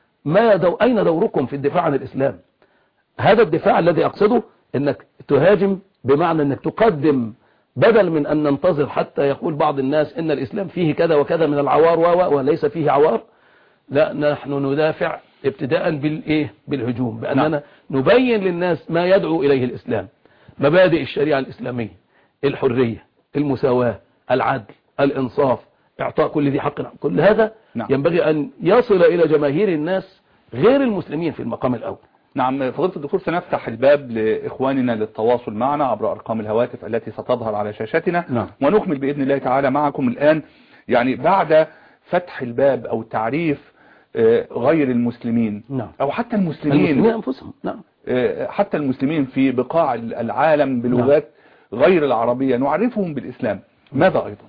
أين دوركم في الدفاع عن الإسلام؟ هذا الدفاع الذي أقصده أنك تهاجم، بمعنى أنك تقدم، بدل من أن ننتظر حتى يقول بعض الناس إن الإسلام فيه كذا وكذا من العوار وليس فيه عوار. لا، نحن ندافع ابتداء بالهجوم، بأننا نبين للناس ما يدعو إليه الإسلام، مبادئ الشريعة الإسلامية، الحرية، المساواة، العدل، الإنصاف، إعطاء كل ذي حق. كل هذا ينبغي أن يصل إلى جماهير الناس غير المسلمين في المقام الأول. نعم فضيلة الدكتور، سنفتح الباب لإخواننا للتواصل معنا عبر أرقام الهواتف التي ستظهر على شاشتنا. ونكمل بإذن الله تعالى معكم الآن، يعني بعد فتح الباب أو تعريف غير المسلمين أو حتى المسلمين أنفسهم. حتى المسلمين في بقاع العالم بلغات غير العربية، نعرفهم بالإسلام. ماذا أيضا؟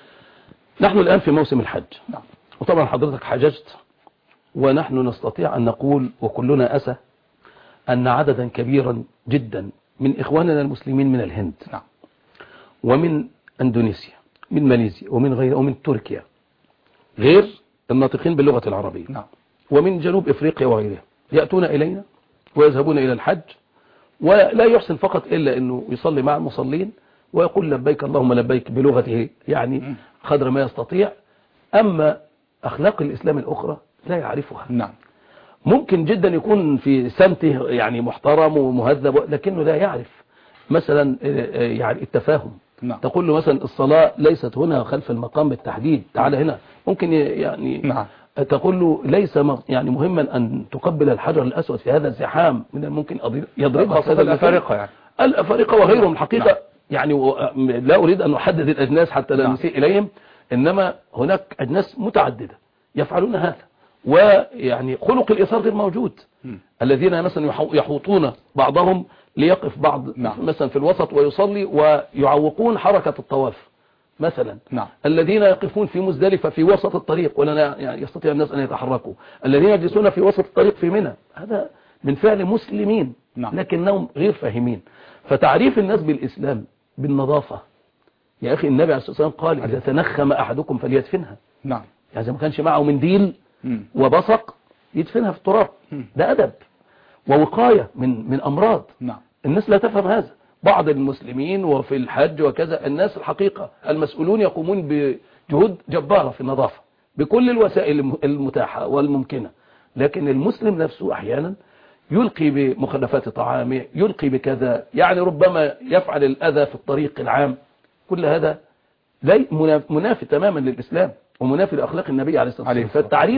نحن الآن في موسم الحج. وطبعا حضرتك حججت، ونحن نستطيع أن نقول وكلنا أسى أن عددا كبيرا جدا من إخواننا المسلمين من الهند ومن أندونيسيا، من ماليزيا ومن غيرها، ومن تركيا، غير الناطقين باللغة العربية، ومن جنوب إفريقيا وغيرها، يأتون إلينا ويذهبون إلى الحج، ولا يحسن فقط إلا أنه يصلي مع المصلين ويقول لبيك اللهم لبيك بلغته، يعني قدر ما يستطيع. أما أخلاق الإسلام الأخرى لا يعرفها. ممكن جدا يكون في سمته يعني محترم ومهذب، لكنه لا يعرف مثلا يعني التفاهم. تقول له مثلا الصلاة ليست هنا خلف المقام بالتحديد، تعال هنا. ممكن يعني تقول له ليس يعني مهما أن تقبل الحجر الأسود في هذا الزحام، من الممكن يضربها خاصة الأفارقة، يعني الأفارقة وغيرهم الحقيقة. يعني لا أريد أن أحدد الأجناس حتى لا نسيء إليهم، إنما هناك أجناس متعددة يفعلون هذا، ويعني خلق الإصرار غير موجود. الذين مثلا يحوطون بعضهم ليقف بعض مثلا في الوسط ويصلي ويعوقون حركة الطواف مثلا. الذين يقفون في مزدلفة في وسط الطريق ولا يعني يستطيع الناس أن يتحركوا. الذين يجلسون في وسط الطريق في منى، هذا من فعل مسلمين لكنهم غير فاهمين. فتعريف الناس بالإسلام بالنظافة، يا أخي النبي عليه الصلاة والسلام قال إذا تنخم أحدكم فليدفنها. يعني إذا ما كانش معه منديل وبصق يدفنها في التراب. ده أدب ووقاية من أمراض. الناس لا تفهم هذا. بعض المسلمين وفي الحج وكذا، الناس الحقيقة المسؤولون يقومون بجهود جبارة في النظافة بكل الوسائل المتاحة والممكنة، لكن المسلم نفسه أحيانا يلقي بمخلفات طعامه، يلقي بكذا، يعني ربما يفعل الأذى في الطريق العام. كل هذا منافي تماما للإسلام ومنافي لأخلاق النبي عليه الصلاة والسلام. فالتعريف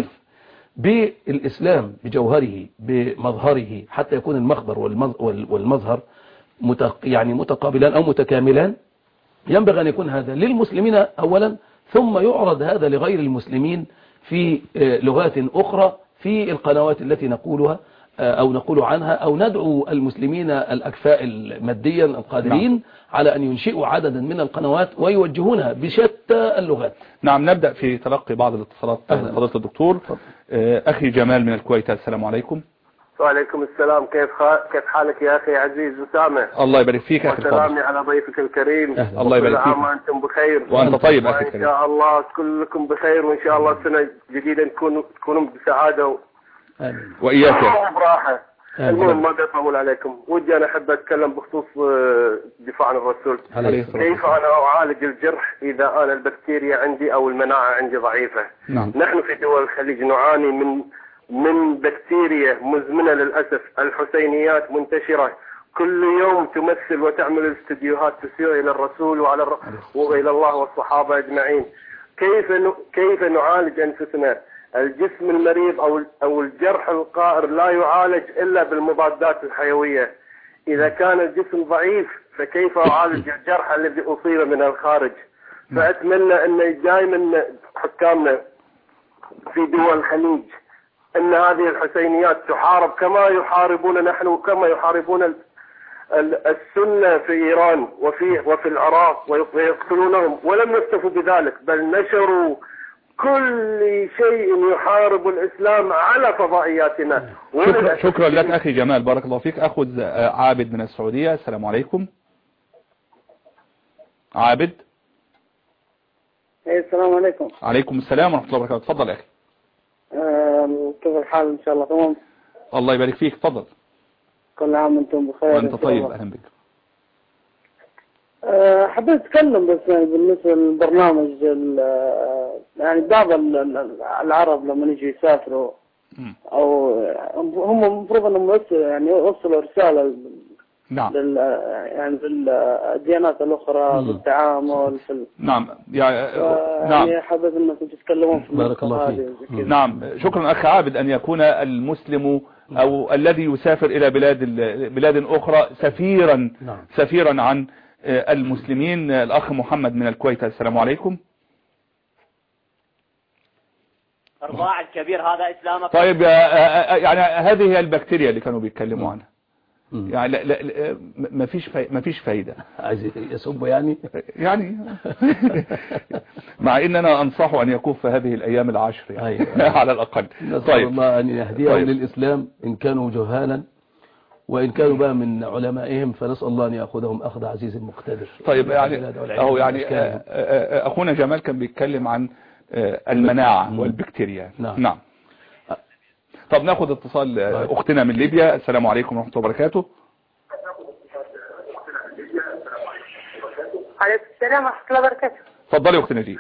بالإسلام بجوهره بمظهره حتى يكون المخبر والمظهر يعني متقابلان أو متكاملان، ينبغي أن يكون هذا للمسلمين أولا، ثم يعرض هذا لغير المسلمين في لغات أخرى في القنوات التي نقولها أو نقول عنها، أو ندعو المسلمين الأكفاء الماديا القادرين على أن ينشئوا عددا من القنوات ويوجهونها بشتى اللغات. نعم، نبدأ في تلقي بعض الاتصالات. فضيلة الدكتور، أخي جمال من الكويت، السلام عليكم. وعليكم السلام. كيف حالك يا أخي عزيز أسامة؟ الله يبارك فيك يا أخي الفاضل. وسلامي على ضيفك الكريم. الله يبارك فيك. وأنتم بخير. وأنت طيب أخي الكريم. إن شاء الله كلكم بخير، وإن شاء الله سنة جديدة تكونوا بسعادة وإياك. وبراحة. المهم ما بيطول عليكم، ودي أنا أحب أتكلم بخصوص الدفاع عن الرسول. كيف أنا أعالج الجرح إذا أنا البكتيريا عندي أو المناعة عندي ضعيفة؟ نحن في دول الخليج نعاني من بكتيريا مزمنة للأسف. الحسينيات منتشرة كل يوم، تمثل وتعمل استديوهات تسيء إلى الرسول وإلى الله والصحابة أجمعين. كيف نعالج أنفسنا؟ الجسم المريض أو الجرح القائر لا يعالج إلا بالمضادات الحيوية. إذا كان الجسم ضعيف فكيف أعالج الجرح الذي أصيب من الخارج؟ فأتمنى أن دائما حكامنا في دول الخليج أن هذه الحسينيات تحارب كما يحاربون نحن وكما يحاربون السنة في إيران وفي العراق ويقتلونهم، ولم يكتفوا بذلك بل نشروا كل شيء يحارب الإسلام على فضائياتنا. شكرا لك أخي جمال، بارك الله فيك. أخذ عابد من السعودية. السلام عليكم. عابد. السلام عليكم. عليكم السلام ورحمة الله وبركاته. تفضل يا أخي. كيف الحال؟ إن شاء الله تمام. الله يبارك فيك. تفضل. كل عام وانتم بخير. وانت طيب. أهلا بك. حبيت أتكلم بس بالنسبة للبرنامج، يعني بعض العرب لما يجوا يسافروا أو هم المفروض أنهم يوصلوا رسالة يعني بالديانات الأخرى بالتعامل نعم يعني حبيت أنكم تتكلمون في بارك الله فيك. نعم شكرا أخي عابد. أن يكون المسلم أو الذي يسافر إلى بلاد أخرى سفيرا عن المسلمين. الأخ محمد من الكويت. السلام عليكم. الراعي الكبير هذا إسلامك. طيب يعني هذه هي البكتيريا اللي كانوا بيتكلموا عنها. يعني لا ما فيش فايدة. عايز يسب يعني مع ان انا انصحه ان يكف هذه الايام العشر يعني على الاقل. نسأل الله ان يهديهم للاسلام ان كانوا جهالا، وإن كانوا بقى من علمائهم فنسأل الله أن يأخذهم أخذ عزيز مقتدر. طيب يعني أخونا جمال كان بيتكلم عن المناعة والبكتيريا. نعم. طب ناخذ اتصال أختنا من ليبيا. السلام عليكم ورحمة الله وبركاته. عليكم السلام ورحمة الله وبركاته. تفضلي أختنا دي.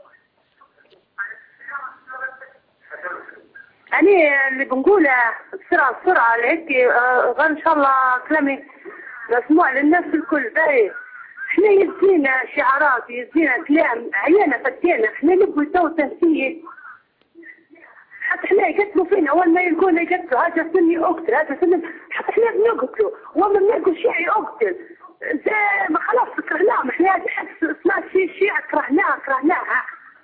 أنا اللي بنقوله بسرعة لهيك غير إن شاء الله كلامي مسموع للناس الكل. باهي احنا يزينا شعارات، يزينا كلام عيانا فتينا، احنا نبغوا تو تمثيل حتى احنا يقتلوا فينا. أول ما يلقونا يقتلوا هذا سني أقتل، هذا سني، حتى احنا بنقتلوا وما بنلقوا شيعي أقتل. زي ما خلاص كرهناهم احنا، هذا حس اسمها شيعة كرهناها.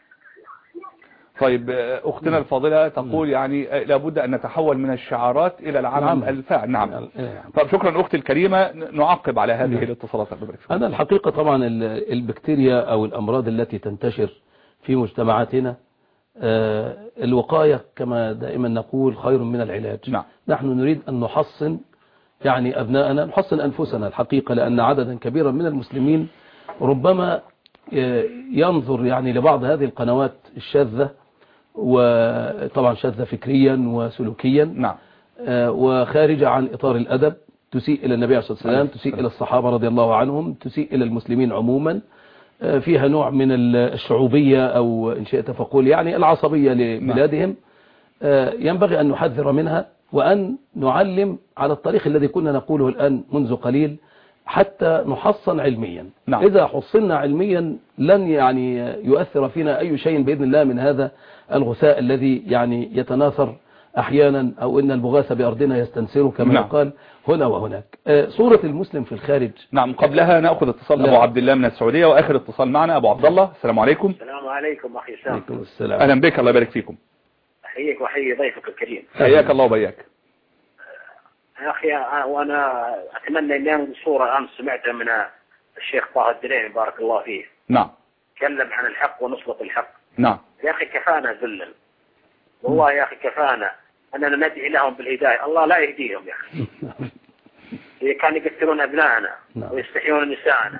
طيب أختنا الفاضلة تقول يعني لابد أن نتحول من الشعارات إلى العمل الفاعل. نعم. طب شكرا أختي الكريمة. نعقب على هذه الاتصالات. أنا الحقيقة طبعا البكتيريا أو الأمراض التي تنتشر في مجتمعاتنا الوقاية كما دائما نقول خير من العلاج. نحن نريد أن نحصن يعني أبناءنا، نحصن أنفسنا الحقيقة، لأن عددا كبيرا من المسلمين ربما ينظر يعني لبعض هذه القنوات الشاذة، وطبعا شاذة فكريا وسلوكيا وخارجة عن إطار الأدب، تسيء إلى النبي عليه الصلاة والسلام، تسيء إلى الصحابة رضي الله عنهم، تسيء إلى المسلمين عموما، فيها نوع من الشعوبية أو إن شئت فقول يعني العصبية لبلادهم. ينبغي أن نحذر منها وأن نعلم على الطريق الذي كنا نقوله الآن منذ قليل حتى نحصن علميا. إذا حصلنا علميا لن يعني يؤثر فينا أي شيء بإذن الله من هذا الغثاء الذي يعني يتناثر أحيانا، أو إن البغاث بأرضنا يستنسر كما يقال هنا وهناك. صورة المسلم في الخارج. نعم. قبلها نأخذ اتصال أبو عبد الله من السعودية، وآخر اتصال معنا أبو عبد الله. السلام عليكم. السلام عليكم أخي سام. عليكم السلام. أهلا بك. الله يبارك فيكم. أحييك وأحيي ضيفك الكريم. حياك الله وبياك. يا أخي وأنا أتمنى أن أنظر صورة الآن سمعتها من الشيخ طه الدليني بارك الله فيه. نعم. تكلم عن الحق ونصرة الحق. نعم. يا أخي كفانا ذلا والله يا أخي كفانا أننا ندعي لهم بالهداية. الله لا يهديهم يا أخي. إذا كانوا يقتلون أبنائنا ويستحيون نساءنا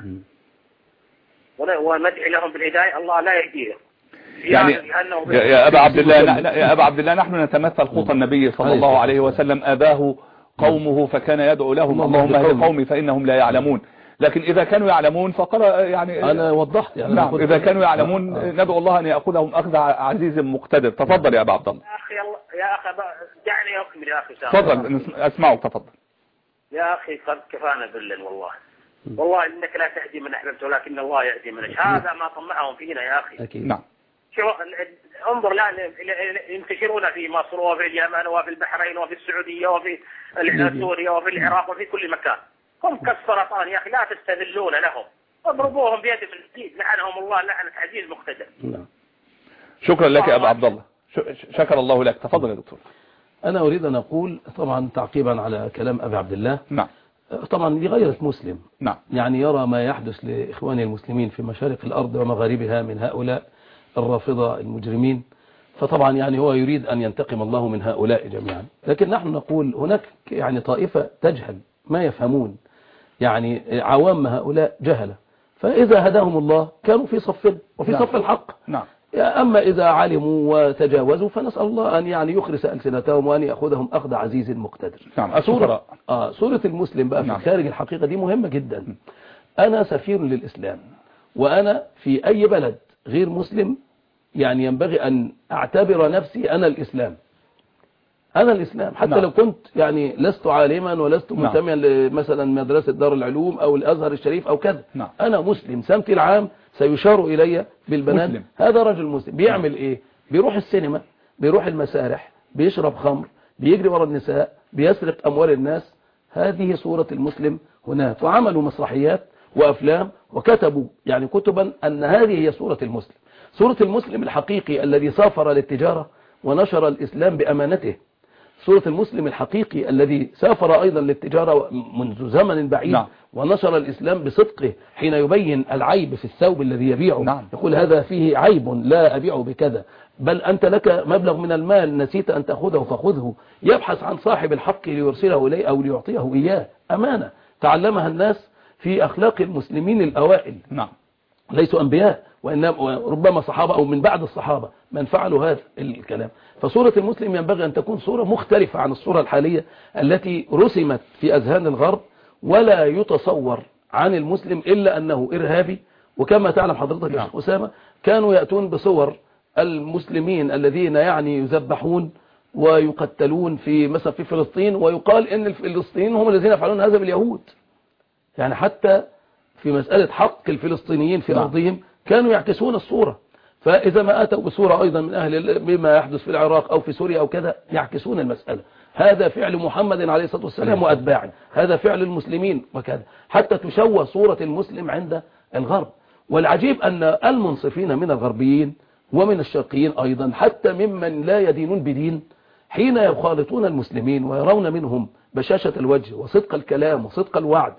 وندعي لهم بالهداية، الله لا يهديهم. يعني يا أبا عبد الله نحن نتمثل خطى النبي صلى الله عليه وسلم. أباه قومه فكان يدعو لهم اللهم اهد قومي فإنهم لا يعلمون. لكن إذا كانوا يعلمون فقال يعني أنا وضحت يعني. نعم إذا كانوا يعلمون ندعو الله أن يأخذهم أخذ عزيز مقتدر. تفضل يا أبا عبد الله. يا أخي دعني أكمل يا أخي. تفضل أسمعك تفضل. يا أخي قد كفانا ذلا والله إنك لا تهدي من أحببت ولكن الله يهدي من يشاء. هذا ما طمعهم فينا يا أخي. أكيد. نعم. انظر الآن ينتشرون في مصر وفي اليمن وفي البحرين وفي السعودية وفي سوريا وفي العراق وفي كل مكان. هم كالسرطان يا أخي لا تستذلون لهم. اضربوهم بيد الجديد لعنهم الله لعنة عزيز مقتدر. نعم. شكرا لك يا أبا عبد الله. شكر الله لك. تفضل يا دكتور. أنا أريد أن أقول طبعا تعقيبا على كلام أبي عبد الله. نعم. طبعا لغير مسلم. نعم. يعني يرى ما يحدث لإخواني المسلمين في مشارق الأرض ومغاربها من هؤلاء الرافضة المجرمين، فطبعا يعني هو يريد أن ينتقم الله من هؤلاء جميعا. لكن نحن نقول هناك يعني طائفة تجهل ما يفهمون، يعني عوام هؤلاء جهلة، فإذا هداهم الله كانوا في صفنا وفي صف الحق. نعم. أما إذا علموا وتجاوزوا فنسأل الله أن يعني يخرس ألسنتهم وأن يأخذهم أخذ عزيز مقتدر. نعم. سورة المسلم بقى في خارج الحقيقة دي مهمة جدا. أنا سفير للإسلام، وأنا في أي بلد غير مسلم يعني ينبغي أن أعتبر نفسي أنا الإسلام. أنا الإسلام حتى لو كنت يعني لست عالما ولست منتميا لمثلا مدرسة دار العلوم أو الأزهر الشريف أو كذا. أنا مسلم. سمتي العام سيشار إلي بالبنات مسلم. هذا رجل مسلم. بيعمل إيه؟ بيروح السينما، بيروح المسارح، بيشرب خمر، بيجري ورا النساء، بيسرق أموال الناس. هذه صورة المسلم هناك. وعملوا مسرحيات وأفلام وكتبوا يعني كتبا أن هذه هي صورة المسلم. صورة المسلم الحقيقي الذي سافر للتجارة ونشر الإسلام بأمانته. صورة المسلم الحقيقي الذي سافر أيضا للتجارة منذ زمن بعيد ونشر الإسلام بصدقه حين يبين العيب في الثوب الذي يبيعه. يقول هذا فيه عيب لا أبيعه بكذا، بل أنت لك مبلغ من المال نسيت أن تأخذه فخذه. يبحث عن صاحب الحق ليرسله إليه أو ليعطيه إياه. أمانة تعلمها الناس في أخلاق المسلمين الأوائل. ليسوا أنبياء وإنما ربما صحابة أو من بعد الصحابة من فعلوا هذا الكلام. فصورة المسلم ينبغي أن تكون صورة مختلفة عن الصورة الحالية التي رسمت في أذهان الغرب، ولا يتصور عن المسلم إلا أنه إرهابي. وكما تعلم حضرتك يا شيخ أسامة كانوا يأتون بصور المسلمين الذين يعني يذبحون ويقتلون في مثلا في فلسطين، ويقال إن الفلسطينيين هم الذين يفعلون هذا باليهود. يعني حتى في مسألة حق الفلسطينيين في أرضهم كانوا يعكسون الصورة. فإذا ما أتوا بصورة أيضا من أهل بما يحدث في العراق أو في سوريا أو كذا يعكسون المسألة. هذا فعل محمد عليه الصلاة والسلام وأتباعه، هذا فعل المسلمين وكذا، حتى تشوه صورة المسلم عند الغرب. والعجيب أن المنصفين من الغربيين ومن الشرقيين أيضا حتى ممن لا يدينون بدين حين يخالطون المسلمين ويرون منهم بشاشة الوجه وصدق الكلام وصدق الوعد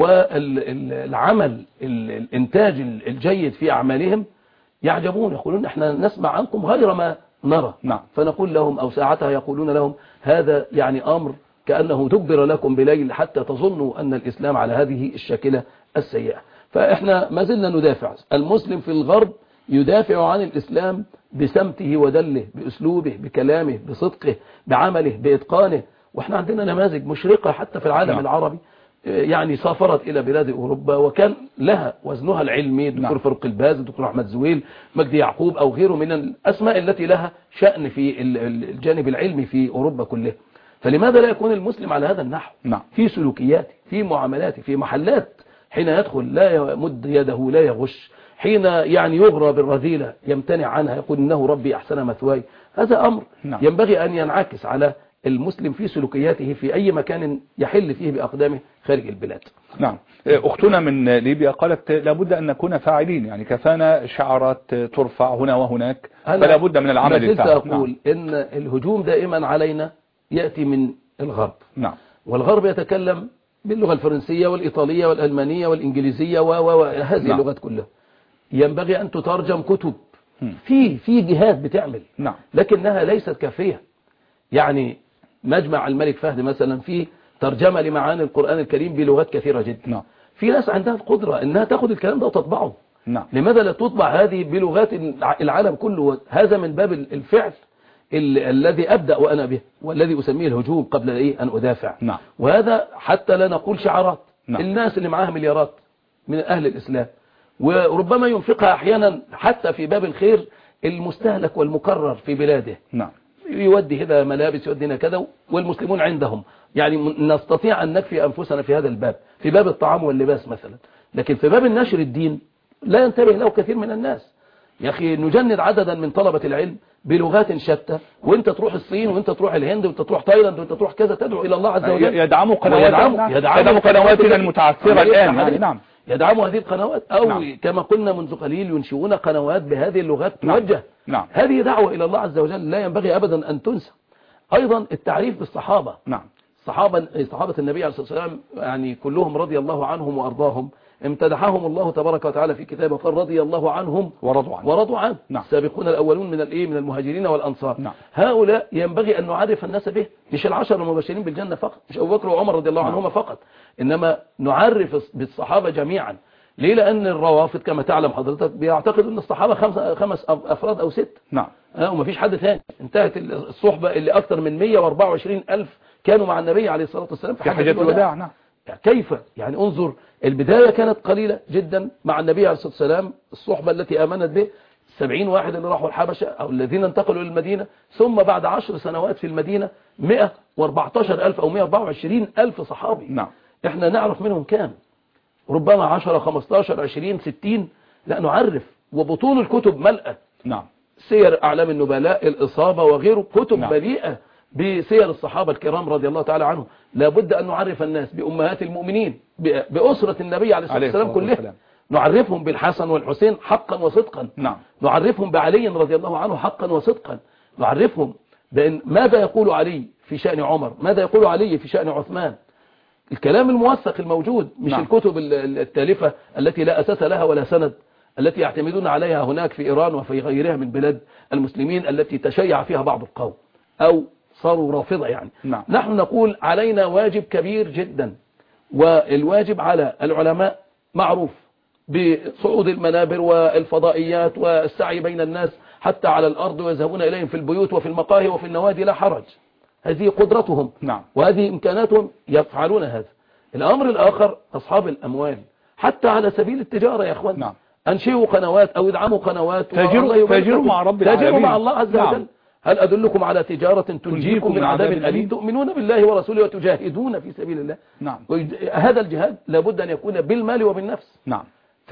والعمل الإنتاج الجيد في أعمالهم يعجبون، يقولون احنا نسمع عنكم غير ما نرى. فنقول لهم أو ساعتها يقولون لهم هذا يعني أمر كأنه دبر لكم بليل حتى تظنوا أن الإسلام على هذه الشاكلة السيئة. فإحنا ما زلنا ندافع. المسلم في الغرب يدافع عن الإسلام بسمته ودله، بأسلوبه، بكلامه، بصدقه، بعمله، بإتقانه. وإحنا عندنا نماذج مشرقة حتى في العالم العربي يعني سافرت إلى بلاد أوروبا وكان لها وزنها العلمي. الدكتور فاروق الباز، الدكتور أحمد زويل، مجدي يعقوب أو غيره من الأسماء التي لها شأن في الجانب العلمي في أوروبا كلها. فلماذا لا يكون المسلم على هذا النحو في سلوكياته، في معاملاته، في محلات حين يدخل لا يمد يده، لا يغش، حين يعني يغرى بالرذيلة يمتنع عنها، يقول إنه ربي أحسن مثواي. هذا أمر ينبغي أن ينعكس على المسلم في سلوكياته في أي مكان يحل فيه بأقدامه خارج البلاد. نعم. أختنا من ليبيا قالت لابد أن نكون فاعلين، يعني كفانا شعارات ترفع هنا وهناك، فلا بد من العمل الفاعل. أقول إن الهجوم دائما علينا يأتي من الغرب. والغرب يتكلم باللغة الفرنسية والإيطالية والألمانية والإنجليزية وهذه اللغات كلها. ينبغي أن تترجم كتب في جهات بتعمل، لكنها ليست كافية. يعني مجمع الملك فهد مثلا في ترجمة لمعاني القرآن الكريم بلغات كثيرة جدا. في ناس عندها القدرة انها تاخد الكلام ده وتطبعه. لماذا لا تطبع هذه بلغات العالم كله؟ هذا من باب الفعل الذي أبدأ وأنا به، والذي أسميه الهجوم قبل أن أدافع. نعم. وهذا حتى لا نقول شعارات. نعم. الناس اللي معاها مليارات من أهل الإسلام، وربما ينفقها أحيانا حتى في باب الخير المستهلك والمكرر في بلاده. نعم. يودي هذا ملابس، يودي هنا كذا، والمسلمون عندهم يعني نستطيع أن نكفي أنفسنا في هذا الباب، في باب الطعام واللباس مثلا. لكن في باب النشر الدين لا ينتبه له كثير من الناس. يا أخي نجند عددا من طلبة العلم بلغات شتى، وانت تروح الصين وانت تروح الهند وانت تروح تايلاند وانت تروح كذا، تدعو إلى الله عز وجل. يدعموا قنواتنا المتعثرة الآن يعني. نعم. يدعموا هذه القنوات، أو نعم. كما قلنا منذ قليل ينشئون قنوات بهذه اللغات توجه. نعم. هذه دعوة إلى الله عز وجل لا ينبغي أبدا أن تنسى. أيضا التعريف بالصحابة. نعم. صحابة النبي عليه الصلاة والسلام يعني كلهم رضي الله عنهم وأرضاهم، امتدحهم الله تبارك وتعالى في كتابه وقال رضي الله عنهم ورضوا عنه. نعم. السابقون الأولون من المهاجرين والأنصار. نعم. هؤلاء ينبغي أن نعرف الناس به، مش العشر المبشرين بالجنة فقط، مش أبو بكر وعمر رضي الله عنهما فقط، إنما نعرف بالصحابة جميعا. ليه؟ لأن الروافض كما تعلم حضرتك بيعتقدوا أن الصحابة 5 أفراد أو 6. نعم. ومفيش حد ثاني. انتهت الصحبة اللي أكثر من 124 ألف كانوا مع النبي عليه الصلاة والسلام في حجة الوداع. نعم. كيف يعني؟ انظر، البداية كانت قليلة جدا مع النبي عليه الصلاة والسلام، الصحبة التي آمنت به 70 واحد اللي راحوا الحبشة أو الذين انتقلوا للمدينة، ثم بعد 10 سنوات في المدينة 114 ألف أو 124 ألف صحابي. نعم. احنا نعرف منهم كام؟ ربما 10 15 20 60 لا نعرف. وبطول الكتب ملأة. نعم. سير أعلام النبلاء، الإصابة وغيره، كتب نعم. مليئة بسير الصحابة الكرام رضي الله تعالى عنهم. لابد أن نعرف الناس بأمهات المؤمنين، بأسرة النبي عليه الصلاة والسلام كلها. نعرفهم بالحسن والحسين حقا وصدقا. نعم. نعرفهم بعلي رضي الله عنه حقا وصدقا. نعرفهم بأن ماذا يقول علي في شأن عمر، ماذا يقول علي في شأن عثمان. الكلام الموثق الموجود، مش نعم. الكتب التالفة التي لا أساس لها ولا سند، التي يعتمدون عليها هناك في إيران وفي غيرها من بلاد المسلمين التي تشيع فيها بعض القوم أو صاروا رافضة يعني. نعم. نحن نقول علينا واجب كبير جدا، والواجب على العلماء معروف بصعود المنابر والفضائيات والسعي بين الناس حتى على الأرض، ويذهبون إليهم في البيوت وفي المقاهي وفي النوادي، لا حرج، هذه قدرتهم. نعم. وهذه إمكاناتهم، يفعلون هذا. الأمر الآخر أصحاب الأموال حتى على سبيل التجارة يا أخوان. نعم. أنشئوا قنوات أو ادعموا قنوات، تاجروا مع رب العالمين، تاجروا مع الله عز وجل. نعم. هل أدلكم على تجارة تنجيكم من عذاب أليم تؤمنون بالله ورسوله وتجاهدون في سبيل الله. نعم. هذا الجهاد لابد أن يكون بالمال وبالنفس. نعم.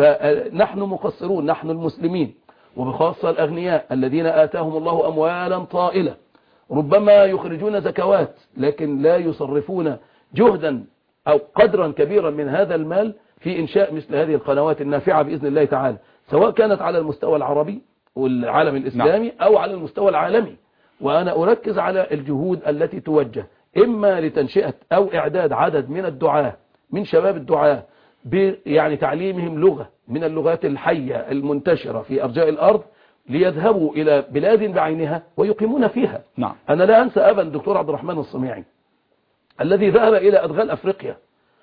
فنحن مقصرون، نحن المسلمين وبخاصة الأغنياء الذين آتاهم الله أموالا طائلة، ربما يخرجون زكوات لكن لا يصرفون جهدا أو قدرا كبيرا من هذا المال في إنشاء مثل هذه القنوات النافعة بإذن الله تعالى، سواء كانت على المستوى العربي والعالم الإسلامي. نعم. أو على المستوى العالمي. وأنا أركز على الجهود التي توجه إما لتنشئة أو إعداد عدد من الدعاة، من شباب الدعاة، يعني تعليمهم لغة من اللغات الحية المنتشرة في أرجاء الأرض، ليذهبوا إلى بلاد بعينها ويقيمون فيها. نعم. أنا لا أنسى أبا الدكتور عبد الرحمن الصميعي الذي ذهب إلى أدغال أفريقيا،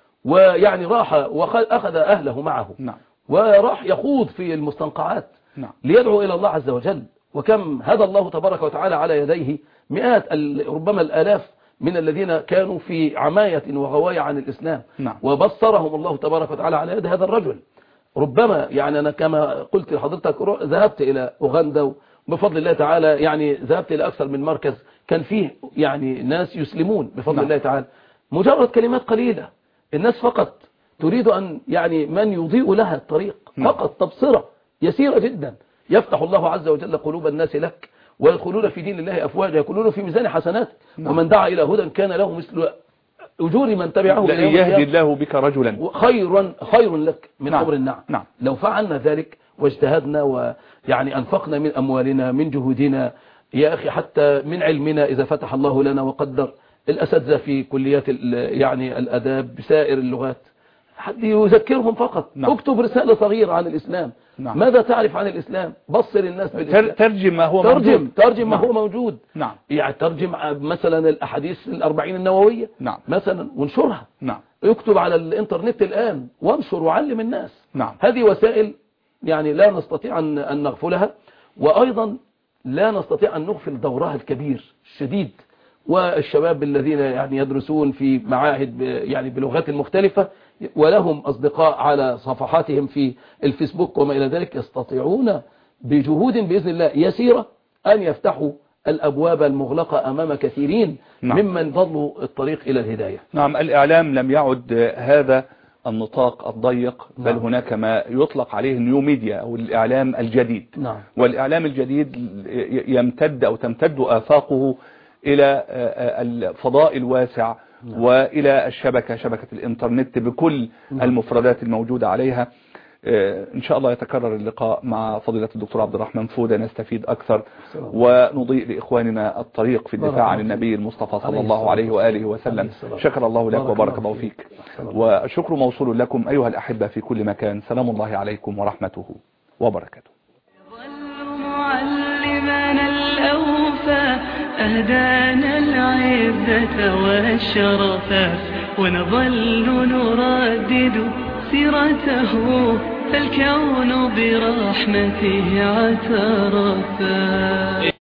ويعني راح وأخذ أهله معه. نعم. وراح يخوض في المستنقعات. نعم. ليدعو إلى الله عز وجل. وكم هدى الله تبارك وتعالى على يديه مئات ربما الآلاف من الذين كانوا في عماية وغواية عن الإسلام. نعم. وبصرهم الله تبارك وتعالى على يد هذا الرجل. ربما يعني أنا كما قلت لحضرتك ذهبت إلى أوغندا، وبفضل الله تعالى يعني ذهبت إلى أكثر من مركز كان فيه يعني ناس يسلمون بفضل نعم. الله تعالى. مجرد كلمات قليلة، الناس فقط تريد أن يعني من يضيء لها الطريق. نعم. فقط تبصرة يسيرة جدا يفتح الله عز وجل قلوب الناس لك، ويدخلون في دين الله أفواجا، يكونون في ميزان حسنات. نعم. ومن دعا إلى هدى كان له مثل أجور من تبعه. لأن يهدي الله بك رجلا خير لك من نعم. عمر النعم. نعم. لو فعلنا ذلك واجتهدنا ويعني أنفقنا من أموالنا من جهودنا يا أخي، حتى من علمنا إذا فتح الله لنا وقدر، الأساتذة في كليات يعني الأداب بسائر اللغات، حد يذكرهم فقط. نعم. اكتب رسالة صغيرة عن الإسلام. نعم. ماذا تعرف عن الإسلام؟ بصر الناس بالإسلام. ترجم ما هو موجود. ترجم ما هو موجود. نعم. يعني ترجم مثلا الأحاديث 40 النووية. نعم. مثلا وانشرها. نعم. اكتب على الانترنت الآن وانشر وعلم الناس. نعم. هذه وسائل يعني لا نستطيع أن نغفلها. وأيضا لا نستطيع أن نغفل دورها الكبير الشديد، والشباب الذين يعني يدرسون في معاهد يعني بلغات مختلفة ولهم أصدقاء على صفحاتهم في الفيسبوك وما إلى ذلك يستطيعون بجهود بإذن الله يسيرة أن يفتحوا الأبواب المغلقة أمام كثيرين ممن ضلوا الطريق إلى الهداية. نعم، الإعلام لم يعد هذا النطاق الضيق، بل هناك ما يطلق عليه النيو ميديا أو الإعلام الجديد. والإعلام الجديد يمتد أو تمتد آفاقه إلى الفضاء الواسع وإلى الشبكة، شبكة الإنترنت بكل المفردات الموجودة عليها. إن شاء الله يتكرر اللقاء مع فضيلة الدكتور عبد الرحمن فودة نستفيد أكثر ونضيء لإخواننا الطريق في الدفاع عن النبي المصطفى صلى الله عليه وآله وسلم. شكر الله لك وبارك الله فيك، والشكر موصول لكم أيها الأحبة في كل مكان. سلام الله عليكم ورحمته وبركاته. معلمنا الأوفى أهدانا العزة والشرفا، ونظل نردد سيرته فالكون برحمته اعترفا.